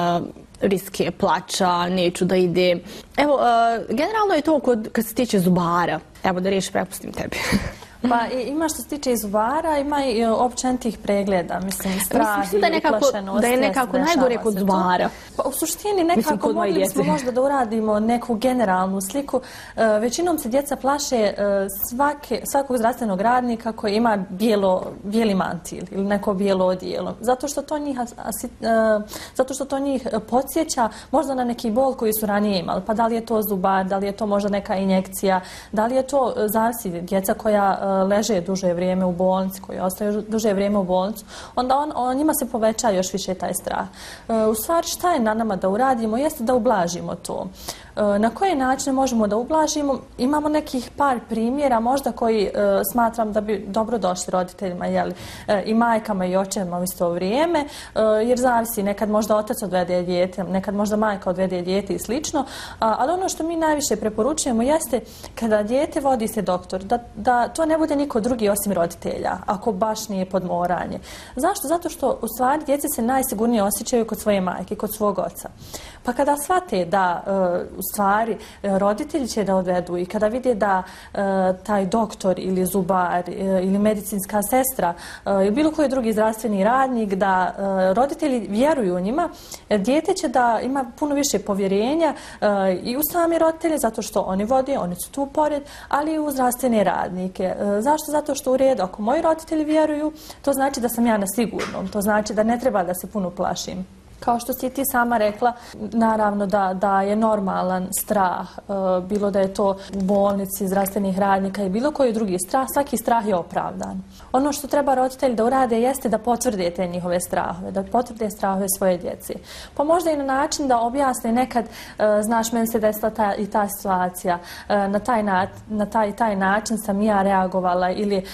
riske plača, neću da ide. Evo, generalno je to kod, kad se tiče zubara. Evo, da riješi, prepustim tebi. Pa ima što se tiče i zubara, ima i općenitih pregleda, mislim, strah mislim, da i uplašenost. Da je nekako najgore kod zubara. Pa, u suštini nekako mislim, mogli smo možda da uradimo neku generalnu sliku. Uh, većinom se djeca plaše uh, svake, svakog zdravstvenog radnika koji ima bijelo, bijeli mantil ili neko bijelo odijelo. Zato što to njih, asi, uh, zato što to njih podsjeća možda na neki bol koji su ranije imali. Pa da li je to zubar, da li je to možda neka injekcija, da li je to uh, zavisi djeca koja uh, leže duže vrijeme u bolnici, koji ostaju duže vrijeme u bolnicu, onda on, on, njima se poveća još više taj strah. E, u stvari, šta je na nama da uradimo, jeste da ublažimo to. E, na koje načine možemo da ublažimo? Imamo nekih par primjera, možda koji e, smatram da bi dobro došli roditeljima, jeli, e, i majkama i očevima u isto vrijeme, e, jer zavisi, nekad možda otac odvede dijete, nekad možda majka odvede dijete i slično, a, ali ono što mi najviše preporučujemo jeste kada dijete vodi se doktor, da, da to ne bude niko drugi osim roditelja, ako baš nije podmoranje. Zašto? Zato što u stvari djeci se najsigurnije osjećaju kod svoje majke, kod svog oca. Pa kada shvate da e, u stvari e, roditelji će da odvedu i kada vide da e, taj doktor ili zubar e, ili medicinska sestra e, ili bilo koji drugi zdravstveni radnik, da e, roditelji vjeruju u njima, e, dijete će da ima puno više povjerenja e, i u sami roditelje, zato što oni vode, oni su tu pored, ali i u zdravstvene radnike. E, zašto? Zato što u redu, ako moji roditelji vjeruju, to znači da sam ja na sigurnom, to znači da ne treba da se puno plašim. Kao što si ti sama rekla, naravno da, da je normalan strah, e, bilo da je to u bolnici, zdravstvenih radnika i bilo koji drugi strah, svaki strah je opravdan. Ono što treba roditelji da urade jeste da potvrde te njihove strahove, da potvrde strahove svoje djece. Pa možda i na način da objasne nekad, e, znaš, meni se desila ta i ta situacija, e, na, taj na, na taj taj način sam ja reagovala ili e,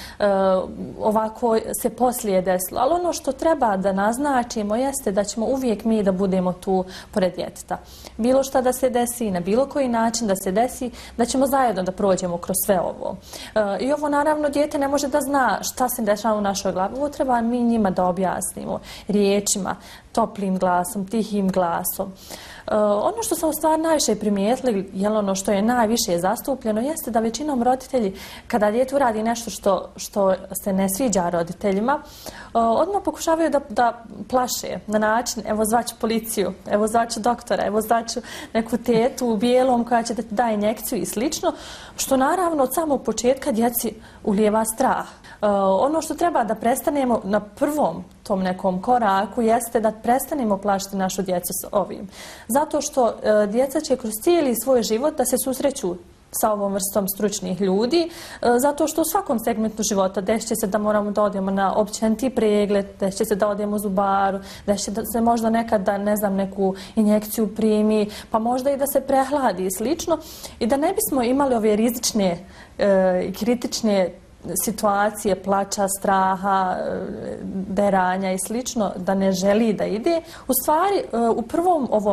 ovako se poslije desilo. Ali ono što treba da naznačimo jeste da ćemo uvijek mi da budemo tu pored djeteta. Bilo šta da se desi, na bilo koji način da se desi, da ćemo zajedno da prođemo kroz sve ovo. E, I ovo naravno dijete ne može da zna šta se dešava u našoj glavi. Ovo treba mi njima da objasnimo riječima, toplim glasom, tihim glasom. Uh, ono što sam u stvari najviše primijetili, jel ono što je najviše zastupljeno, jeste da većinom roditelji, kada dijete uradi nešto što, što se ne sviđa roditeljima, uh, odmah pokušavaju da, da plaše na način, evo zvaću policiju, evo zvaću doktora, evo zvaću neku tetu u bijelom koja će da ti da injekciju i slično, što naravno od samog početka djeci ulijeva strah. Uh, ono što treba da prestanemo na prvom tom nekom koraku jeste da prestanemo plašiti našu djecu s ovim. Zato što e, djeca će kroz cijeli svoj život da se susreću sa ovom vrstom stručnih ljudi, e, zato što u svakom segmentu života desit će se da moramo da odemo na općeniti pregled, desit će se da odemo u zubaru, desit će da se možda nekad da, ne znam, neku injekciju primi, pa možda i da se prehladi i slično. I da ne bismo imali ove rizične i e, kritične situacije, plača, straha, deranja i slično, da ne želi da ide, u stvari u prvom ovom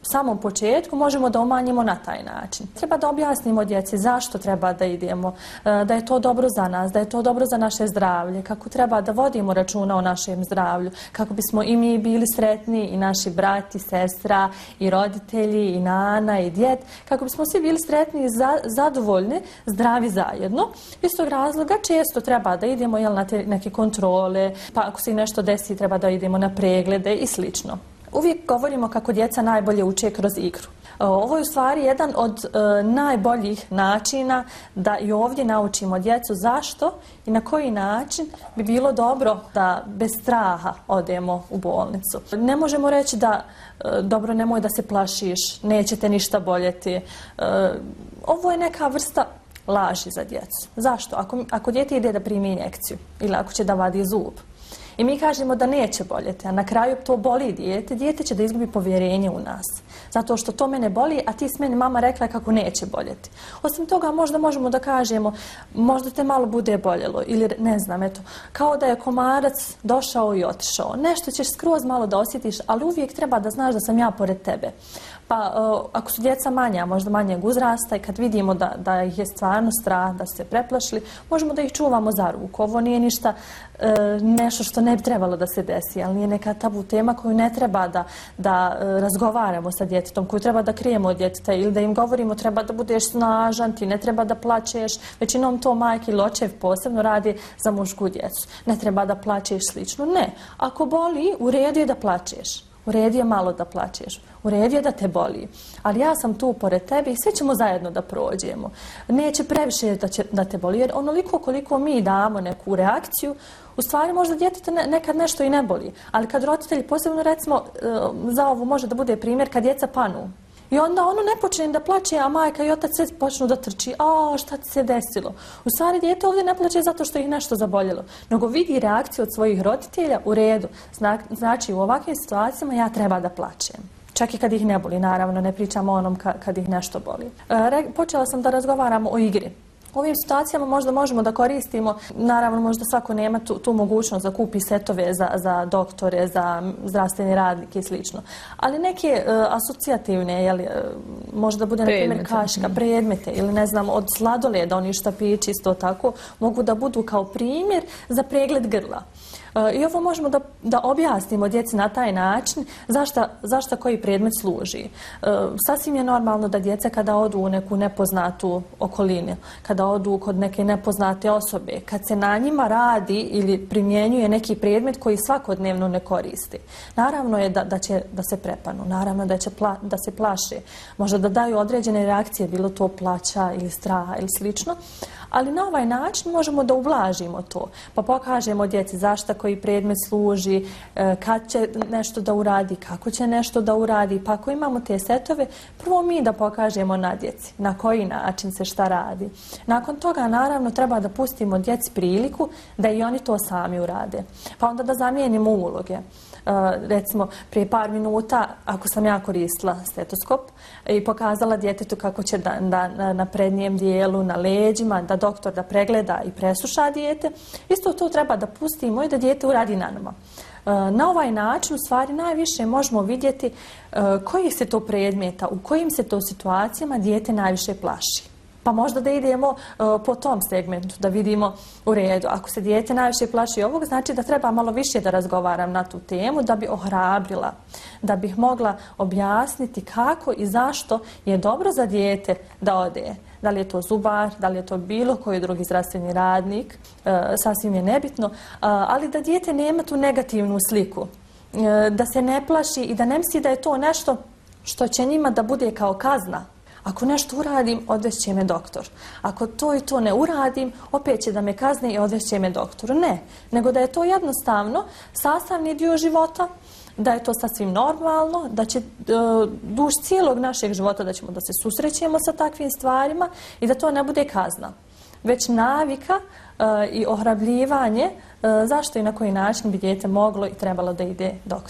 samom početku možemo da umanjimo na taj način. Treba da objasnimo djeci zašto treba da idemo, da je to dobro za nas, da je to dobro za naše zdravlje, kako treba da vodimo računa o našem zdravlju, kako bismo i mi bili sretni, i naši brati, sestra, i roditelji, i nana, i djed, kako bismo svi bili sretni i za, zadovoljni, zdravi zajedno. Iz tog razloga često treba da idemo jel, na te neke kontrole, pa ako se nešto desi treba da idemo na preglede i slično. Uvijek govorimo kako djeca najbolje uče kroz igru. Ovo je u stvari jedan od e, najboljih načina da i ovdje naučimo djecu zašto i na koji način bi bilo dobro da bez straha odemo u bolnicu. Ne možemo reći da e, dobro, nemoj da se plašiš, neće te ništa boljeti. E, ovo je neka vrsta laži za djecu. Zašto? Ako, ako dijete ide da primi injekciju ili ako će da vadi zub, i mi kažemo da neće boljeti, a na kraju to boli dijete, dijete će da izgubi povjerenje u nas. Zato što to mene boli, a ti s meni mama rekla kako neće boljeti. Osim toga možda možemo da kažemo, možda te malo bude boljelo ili ne znam, eto, kao da je komarac došao i otišao. Nešto ćeš skroz malo da osjetiš, ali uvijek treba da znaš da sam ja pored tebe. Pa uh, ako su djeca manja, možda manjeg uzrasta i kad vidimo da, da ih je stvarno strah, da su se preplašili, možemo da ih čuvamo za ruku. Ovo nije ništa uh, nešto što ne bi trebalo da se desi, ali nije neka tabu tema koju ne treba da, da uh, razgovaramo sa djetetom, koju treba da krijemo od djeteta ili da im govorimo treba da budeš snažan, ti ne treba da plačeš. Većinom to majke ili očev posebno radi za mušku djecu. Ne treba da plačeš slično. Ne. Ako boli, u redu je da plačeš. U redu je malo da plačeš, u redu je da te boli, ali ja sam tu pored tebe i svi ćemo zajedno da prođemo. Neće previše da, će, da te boli, jer onoliko koliko mi damo neku reakciju, u stvari možda djeteta ne, nekad nešto i ne boli, ali kad roditelji, posebno recimo za ovo može da bude primjer kad djeca panu. I onda ono ne počne da plače, a majka i otac sve počnu da trči. A šta ti se desilo? U stvari dijete ovdje ne plače zato što ih nešto zaboljelo, nego vidi reakciju od svojih roditelja u redu. Zna, znači u ovakvim situacijama ja treba da plačem. Čak i kad ih ne boli, naravno, ne pričamo o onom ka, kad ih nešto boli. E, počela sam da razgovaram o igri. U ovim situacijama možda možemo da koristimo, naravno možda svako nema tu, tu mogućnost da kupi setove za, za doktore, za zdravstveni radnike i slično. Ali neke uh, asocijativne, jeli, uh, možda bude na primjer kaška, predmete ili ne znam od sladoleda, oni štapići isto tako, mogu da budu kao primjer za pregled grla. Uh, I ovo možemo da, da objasnimo djeci na taj način zašta, zašta koji predmet služi. Uh, sasvim je normalno da djeca kada odu u neku nepoznatu okolinu, kada odu kod neke nepoznate osobe, kad se na njima radi ili primjenjuje neki predmet koji svakodnevno ne koristi. Naravno je da, da će da se prepanu, naravno da će pla, da se plaše, možda da daju određene reakcije, bilo to plaća ili straha ili slično, ali na ovaj način možemo da ublažimo to, pa pokažemo djeci zašta koji predmet služi, kad će nešto da uradi, kako će nešto da uradi, pa ako imamo te setove, prvo mi da pokažemo na djeci na koji način se šta radi. Nakon toga, naravno, treba da pustimo djeci priliku da i oni to sami urade. Pa onda da zamijenimo uloge. Uh, recimo, prije par minuta, ako sam ja koristila stetoskop i pokazala djetetu kako će da, da na, na prednjem dijelu, na leđima, da doktor da pregleda i presluša dijete, isto to treba da pustimo i da dijete uradi na nama. Uh, na ovaj način, u stvari, najviše možemo vidjeti uh, koji se to predmeta, u kojim se to situacijama dijete najviše plaši. Pa možda da idemo uh, po tom segmentu, da vidimo u redu. Ako se dijete najviše plaši ovog, znači da treba malo više da razgovaram na tu temu, da bi ohrabrila, da bih mogla objasniti kako i zašto je dobro za dijete da ode. Da li je to zubar, da li je to bilo koji drugi zdravstveni radnik, uh, sasvim je nebitno, uh, ali da dijete nema tu negativnu sliku, uh, da se ne plaši i da ne misli da je to nešto što će njima da bude kao kazna. Ako nešto uradim, odvešće me doktor. Ako to i to ne uradim, opet će da me kazne i odvešće me doktor. Ne, nego da je to jednostavno sastavni dio života, da je to sasvim normalno, da će uh, duž cijelog našeg života da ćemo da se susrećemo sa takvim stvarima i da to ne bude kazna. Već navika uh, i ohrabljivanje uh, zašto i na koji način bi dijete moglo i trebalo da ide doktor.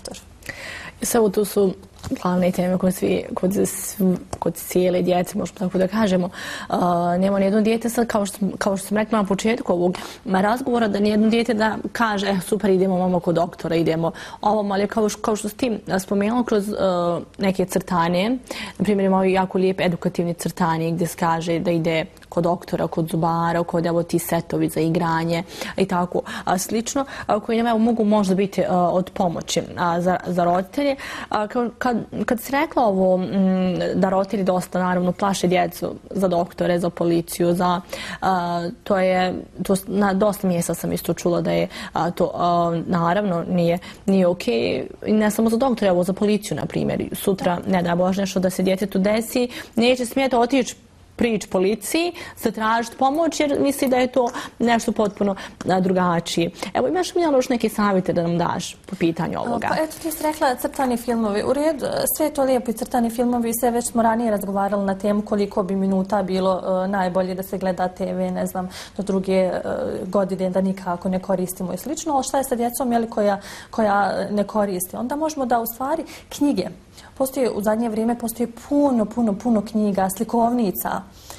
Sve tu su glavne teme kod, svi, kod, kod cijele djece, možemo tako da kažemo. Uh, nema nijedno dijete sad, kao što, kao što sam rekla na početku ovog razgovora, da nijedno dijete da kaže e, super, idemo mamo kod doktora, idemo ovom, ali kao, kao što s tim spomenula kroz uh, neke crtanje, na primjer imao jako lijep edukativni crtanje gdje se kaže da ide kod doktora, kod zubara, kod evo ti setovi za igranje i tako a, slično, a, koji nam evo, mogu možda biti a, od pomoći a, za, za roditelje. A, kad, kad si rekla ovo m, da roditelji dosta naravno plaše djecu za doktore, za policiju, za, a, to je, to, na dosta mjesta sam isto čula da je a, to a, naravno nije, nije ok, i ne samo za doktore, evo za policiju na primjer, sutra ne da Bože nešto da se djetetu desi, neće smjeti otići prič policiji, zatražiti pomoć jer misli da je to nešto potpuno drugačije. Evo, imaš mi još neke savjete da nam daš po pitanju ovoga? Pa eto, ti si rekla crtani filmovi. U redu, sve je to lijepo i crtani filmovi, sve već smo ranije razgovarali na temu koliko bi minuta bilo uh, najbolje da se gleda te ve, ne znam, do druge uh, godine da nikako ne koristimo i slično, ali šta je sa djecom jeli, koja, koja ne koristi? Onda možemo da u stvari knjige. Postoji, u zadnje vrijeme postoji puno, puno, puno knjiga, slikovnica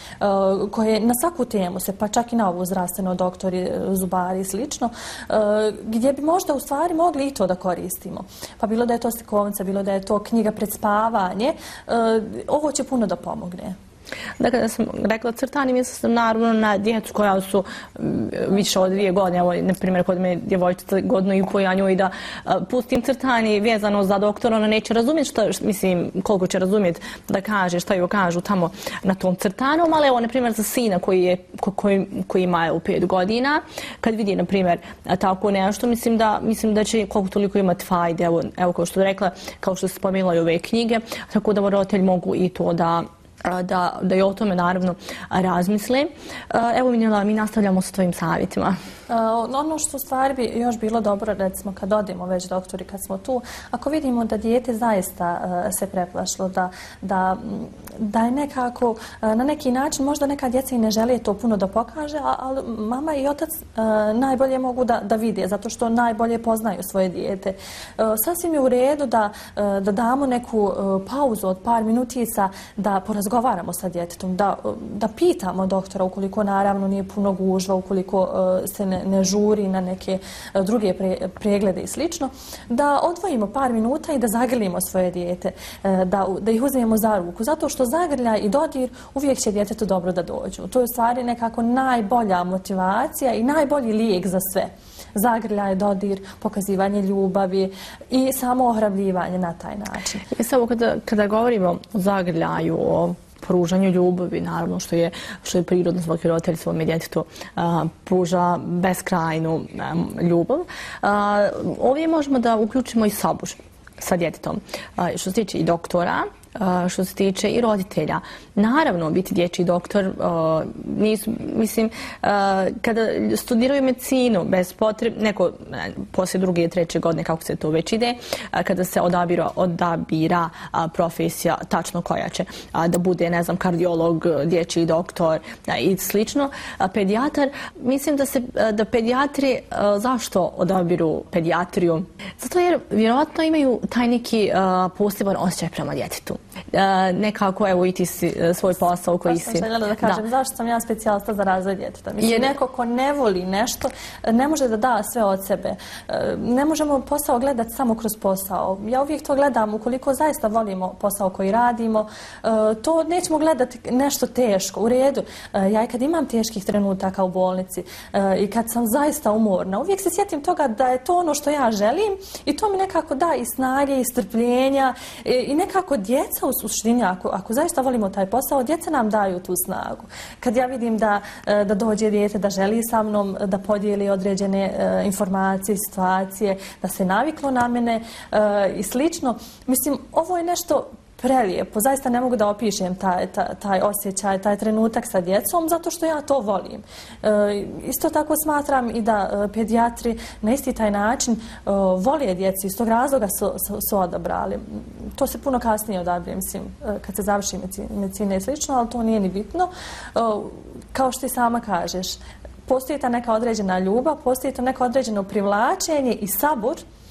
uh, koje na svaku temu se, pa čak i na ovu zdravstveno, doktori, zubari i slično, uh, gdje bi možda u stvari mogli i to da koristimo. Pa bilo da je to slikovnica, bilo da je to knjiga pred spavanje, uh, ovo će puno da pomogne. Dakle, da sam rekla crtani, mislim sam naravno na djecu koja su više od dvije godine. Evo, na primjer, kod me djevojčica godinu i po, ja njoj da a, pustim crtani vezano za doktora, ona neće razumjeti šta, mislim, koliko će razumjeti da kaže, šta joj kažu tamo na tom crtanom, ali evo, na primjer, za sina koji, je, ko, koji, koji ima u pet godina, kad vidi, na primjer, tako nešto, mislim da, mislim da će koliko toliko imati fajde, evo, evo kao što je rekla, kao što se spomenula i ove knjige, tako da roditelji mogu i to da Da, da i o tome naravno razmisle. Evo Minjela, mi nastavljamo sa tvojim savjetima. Ono što u stvari bi još bilo dobro, recimo kad odemo već doktori, kad smo tu, ako vidimo da dijete zaista se preplašilo, da, da, da je nekako na neki način, možda neka djeca i ne žele to puno da pokaže, ali mama i otac najbolje mogu da, da vide, zato što najbolje poznaju svoje dijete. Sasvim je u redu da, da damo neku pauzu od par minutica, da porazgovaramo sa djetetom, da, da pitamo doktora ukoliko naravno nije puno gužva, ukoliko se ne, ne žuri na neke druge pre, preglede i slično, da odvojimo par minuta i da zagrlimo svoje dijete, da, da ih uzmemo za ruku, zato što zagrljaj i dodir uvijek će djetetu dobro da dođu. To je u stvari nekako najbolja motivacija i najbolji lijek za sve. Zagrljaj, dodir, pokazivanje ljubavi i samo ohrabljivanje na taj način. I samo kada, kada govorimo o zagrljaju, o pružanju ljubavi, naravno što je, što je prirodno, svaki roditelj svome djetetu a, pruža beskrajnu a, ljubav. A, ovdje možemo da uključimo i sabor sa djetetom. A, što se tiče i doktora, Uh, što se tiče i roditelja. Naravno, biti dječji doktor, uh, nisu, mislim, uh, kada studiraju medicinu, bez potrebe, neko, ne, poslije druge i treće godine, kako se to već ide, uh, kada se odabira, odabira uh, profesija, tačno koja će uh, da bude, ne znam, kardiolog, dječji doktor uh, i slično, uh, pedijatar, mislim da se, uh, da pedijatri, uh, zašto odabiru pedijatriju? Zato jer vjerojatno imaju taj neki uh, poseban osjećaj prema djetetu. Uh, nekako, evo, i ti si uh, svoj posao koji si... Pa sam željela da kažem, da. Zašto sam ja specijalista za razvoj djeteta? Mislim, Jer... neko ko ne voli nešto, ne može da da sve od sebe. Uh, ne možemo posao gledati samo kroz posao. Ja uvijek to gledam, ukoliko zaista volimo posao koji radimo, uh, to nećemo gledati nešto teško, u redu. Uh, ja i kad imam teških trenutaka u bolnici uh, i kad sam zaista umorna, uvijek se sjetim toga da je to ono što ja želim i to mi nekako da i snage i strpljenja i, i nekako djeca u suštini, ako, ako zaista volimo taj posao, djeca nam daju tu snagu. Kad ja vidim da, da dođe dijete, da želi sa mnom da podijeli određene uh, informacije, situacije, da se naviklo na mene uh, i slično, mislim, ovo je nešto prelijepo. Zaista ne mogu da opišem taj, taj, taj osjećaj, taj trenutak sa djecom, zato što ja to volim. E, isto tako smatram i da e, pedijatri na isti taj način e, vole djeci, iz tog razloga su, su, su odabrali. To se puno kasnije odabire, mislim, e, kad se završi medicina i slično, ali to nije ni bitno. E, kao što ti sama kažeš, postoji ta neka određena ljubav, postoji to neko određeno privlačenje i sabor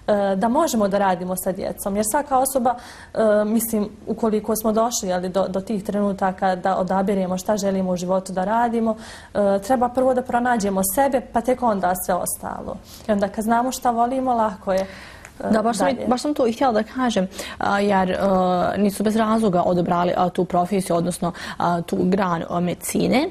da možemo da radimo sa djecom. Jer svaka osoba, mislim, ukoliko smo došli ali, do, do tih trenutaka da odabiremo šta želimo u životu da radimo, treba prvo da pronađemo sebe, pa tek onda sve ostalo. I onda kad znamo šta volimo, lako je. Da, baš sam, baš sam to i htjela da kažem, jer nisu bez razloga odabrali tu profesiju, odnosno tu granu medicine.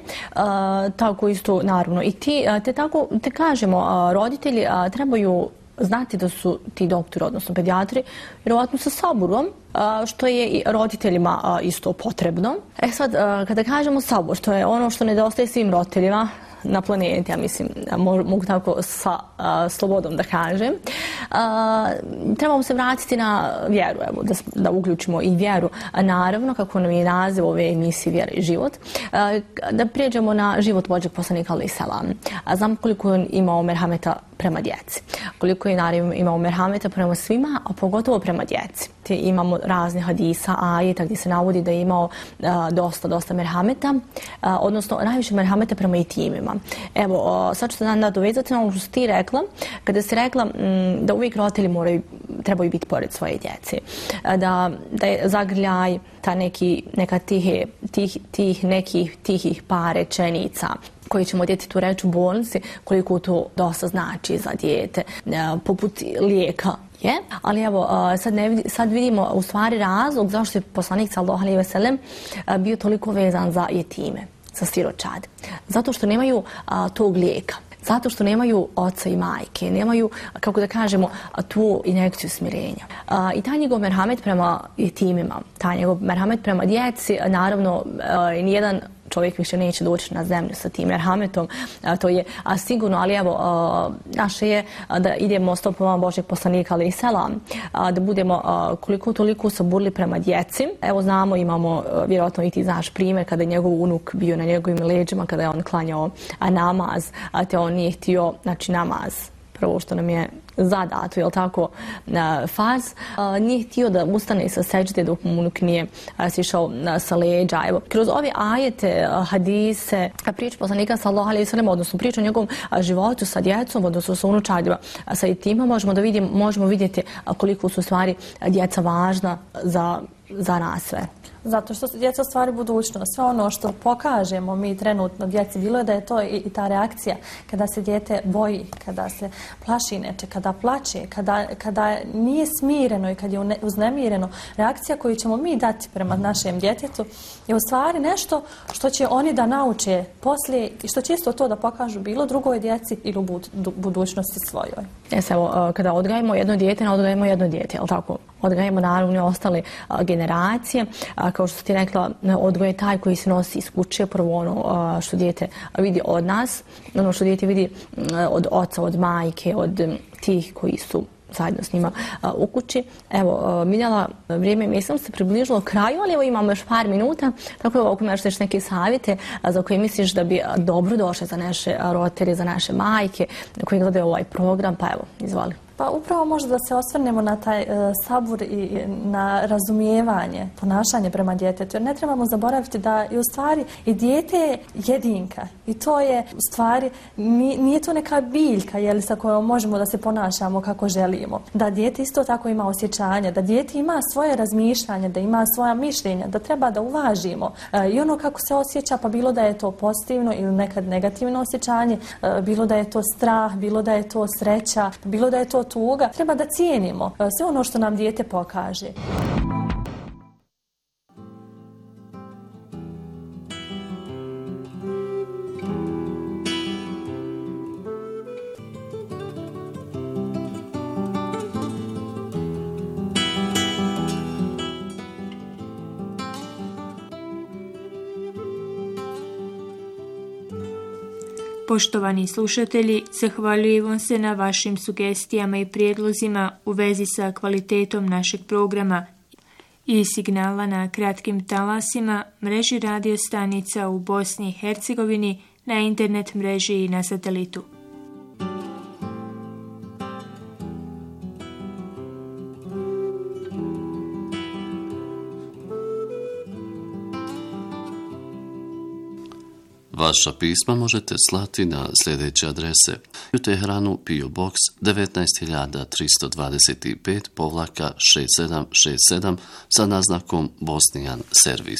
Tako isto, naravno, i ti, te tako, te kažemo, roditelji trebaju znati da su ti doktori, odnosno pedijatri, vjerovatno sa saburom, što je i roditeljima isto potrebno. E sad, kada kažemo sabor, što je ono što nedostaje svim roditeljima na planeti, ja mislim, mogu tako sa a, slobodom da kažem. A, trebamo se vratiti na vjeru, evo, da, da uključimo i vjeru. A, naravno, kako nam je naziv ove emisije Vjera i život, a, da prijeđemo na život Božjeg poslanika alejhi selam. Znam koliko je imao merhameta prema djeci. Koliko je naravno imao merhameta prema svima, a pogotovo prema djeci. Te imamo razne hadisa, ajeta gdje se navodi da je imao a, dosta, dosta merhameta, a, odnosno najviše merhameta prema etimima. Evo, sad ću se nadovezati na ono što si ti rekla, kada si rekla m, da uvijek roditelji moraju, trebaju biti pored svoje djece. Da, da je zagrljaj, ta neki, neka tihe, tih, tih nekih tihih par rečenica koji ćemo djetetu reći u bolnici, koliko to dosta znači za dijete, poput lijeka. Je, ali evo, sad, ne vidi, sad vidimo u stvari razlog zašto je poslanik sallallahu alejhi ve sellem bio toliko vezan za jetime, za siročad. Zato što nemaju a, tog lijeka. Zato što nemaju oca i majke, nemaju, kako da kažemo, tu injekciju smirenja. A, I taj njegov merhamet prema jetimima, taj njegov merhamet prema djeci, naravno, a, nijedan čovjek više neće doći na zemlju sa tim merhametom, a, to je a, sigurno, ali evo, a, naše je a, da idemo stopama Božjeg poslanika alejhi selam, a, da budemo a, koliko toliko saburli prema djeci. Evo znamo, imamo, a, vjerojatno i ti znaš primjer, kada je njegov unuk bio na njegovim leđima, kada je on klanjao a, namaz, a te on nije htio, znači namaz, prvo što nam je zadato, jel tako, farz, nije htio da ustane sa sećde dok mu unuk nije sišao sa leđa. Evo, kroz ove ajete, hadise, priče poslanika sallallahu alejhi ve sellem, odnosno priča o njegovom životu sa djecom, odnosno sa unučadima, sa jetima, možemo da vidimo, možemo vidjeti koliko su stvari djeca važna za, za nas sve. Zato što su djeca stvari budućnost. Sve ono što pokažemo mi trenutno djeci, bilo je da je to i, i ta reakcija kada se dijete boji, kada se plaši neče, kada plače, kada, kada nije smireno i kad je uznemireno. Reakcija koju ćemo mi dati prema našem djetetu je u stvari nešto što će oni da nauče poslije i što će isto to da pokažu bilo drugoj djeci ili u budućnosti svojoj. Jes, evo, kada odgajimo jedno dijete, ne odgajimo jedno dijete, je li tako? Odgajimo naravno i ostale a, generacije. A, kao što ti rekla, odgoj je taj koji se nosi iz kuće, prvo ono a, što dijete vidi od nas, ono što dijete vidi a, od oca, od majke, od tih koji su zajedno s njima a, u kući. Evo, Miljana, vrijeme mislim se približilo kraju, ali evo imamo još par minuta, tako da ako imaš neke savjete a, za koje misliš da bi dobro došle za naše roditelje, za naše majke koji gledaju ovaj program, pa evo, izvoli. Pa upravo možda da se osvrnemo na taj e, sabur i na razumijevanje, ponašanje prema djetetu. Jer ne trebamo zaboraviti da je u stvari i dijete je jedinka. I to je u stvari, nije, nije to neka biljka jeli, sa kojom možemo da se ponašamo kako želimo. Da dijete isto tako ima osjećanja, da dijete ima svoje razmišljanje, da ima svoja mišljenja, da treba da uvažimo. E, I ono kako se osjeća, pa bilo da je to pozitivno ili nekad negativno osjećanje, e, bilo da je to strah, bilo da je to sreća, bilo da je to tuga, treba da cijenimo sve ono što nam dijete pokaže. Poštovani slušatelji, zahvaljujem vam se na vašim sugestijama i prijedlozima u vezi sa kvalitetom našeg programa i signala na kratkim talasima, mreži radio stanica u Bosni i Hercegovini, na internet mreži i na satelitu. Vaša pisma možete slati na sljedeće adrese: u Teheranu P O Box devetnaest hiljada tristo dvadeset pet povlaka šest sedam šest sedam sa naznakom Bosnijan servis.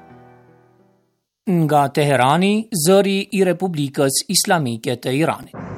nga Teherani, zëri i Republikës Islamike të Iranit.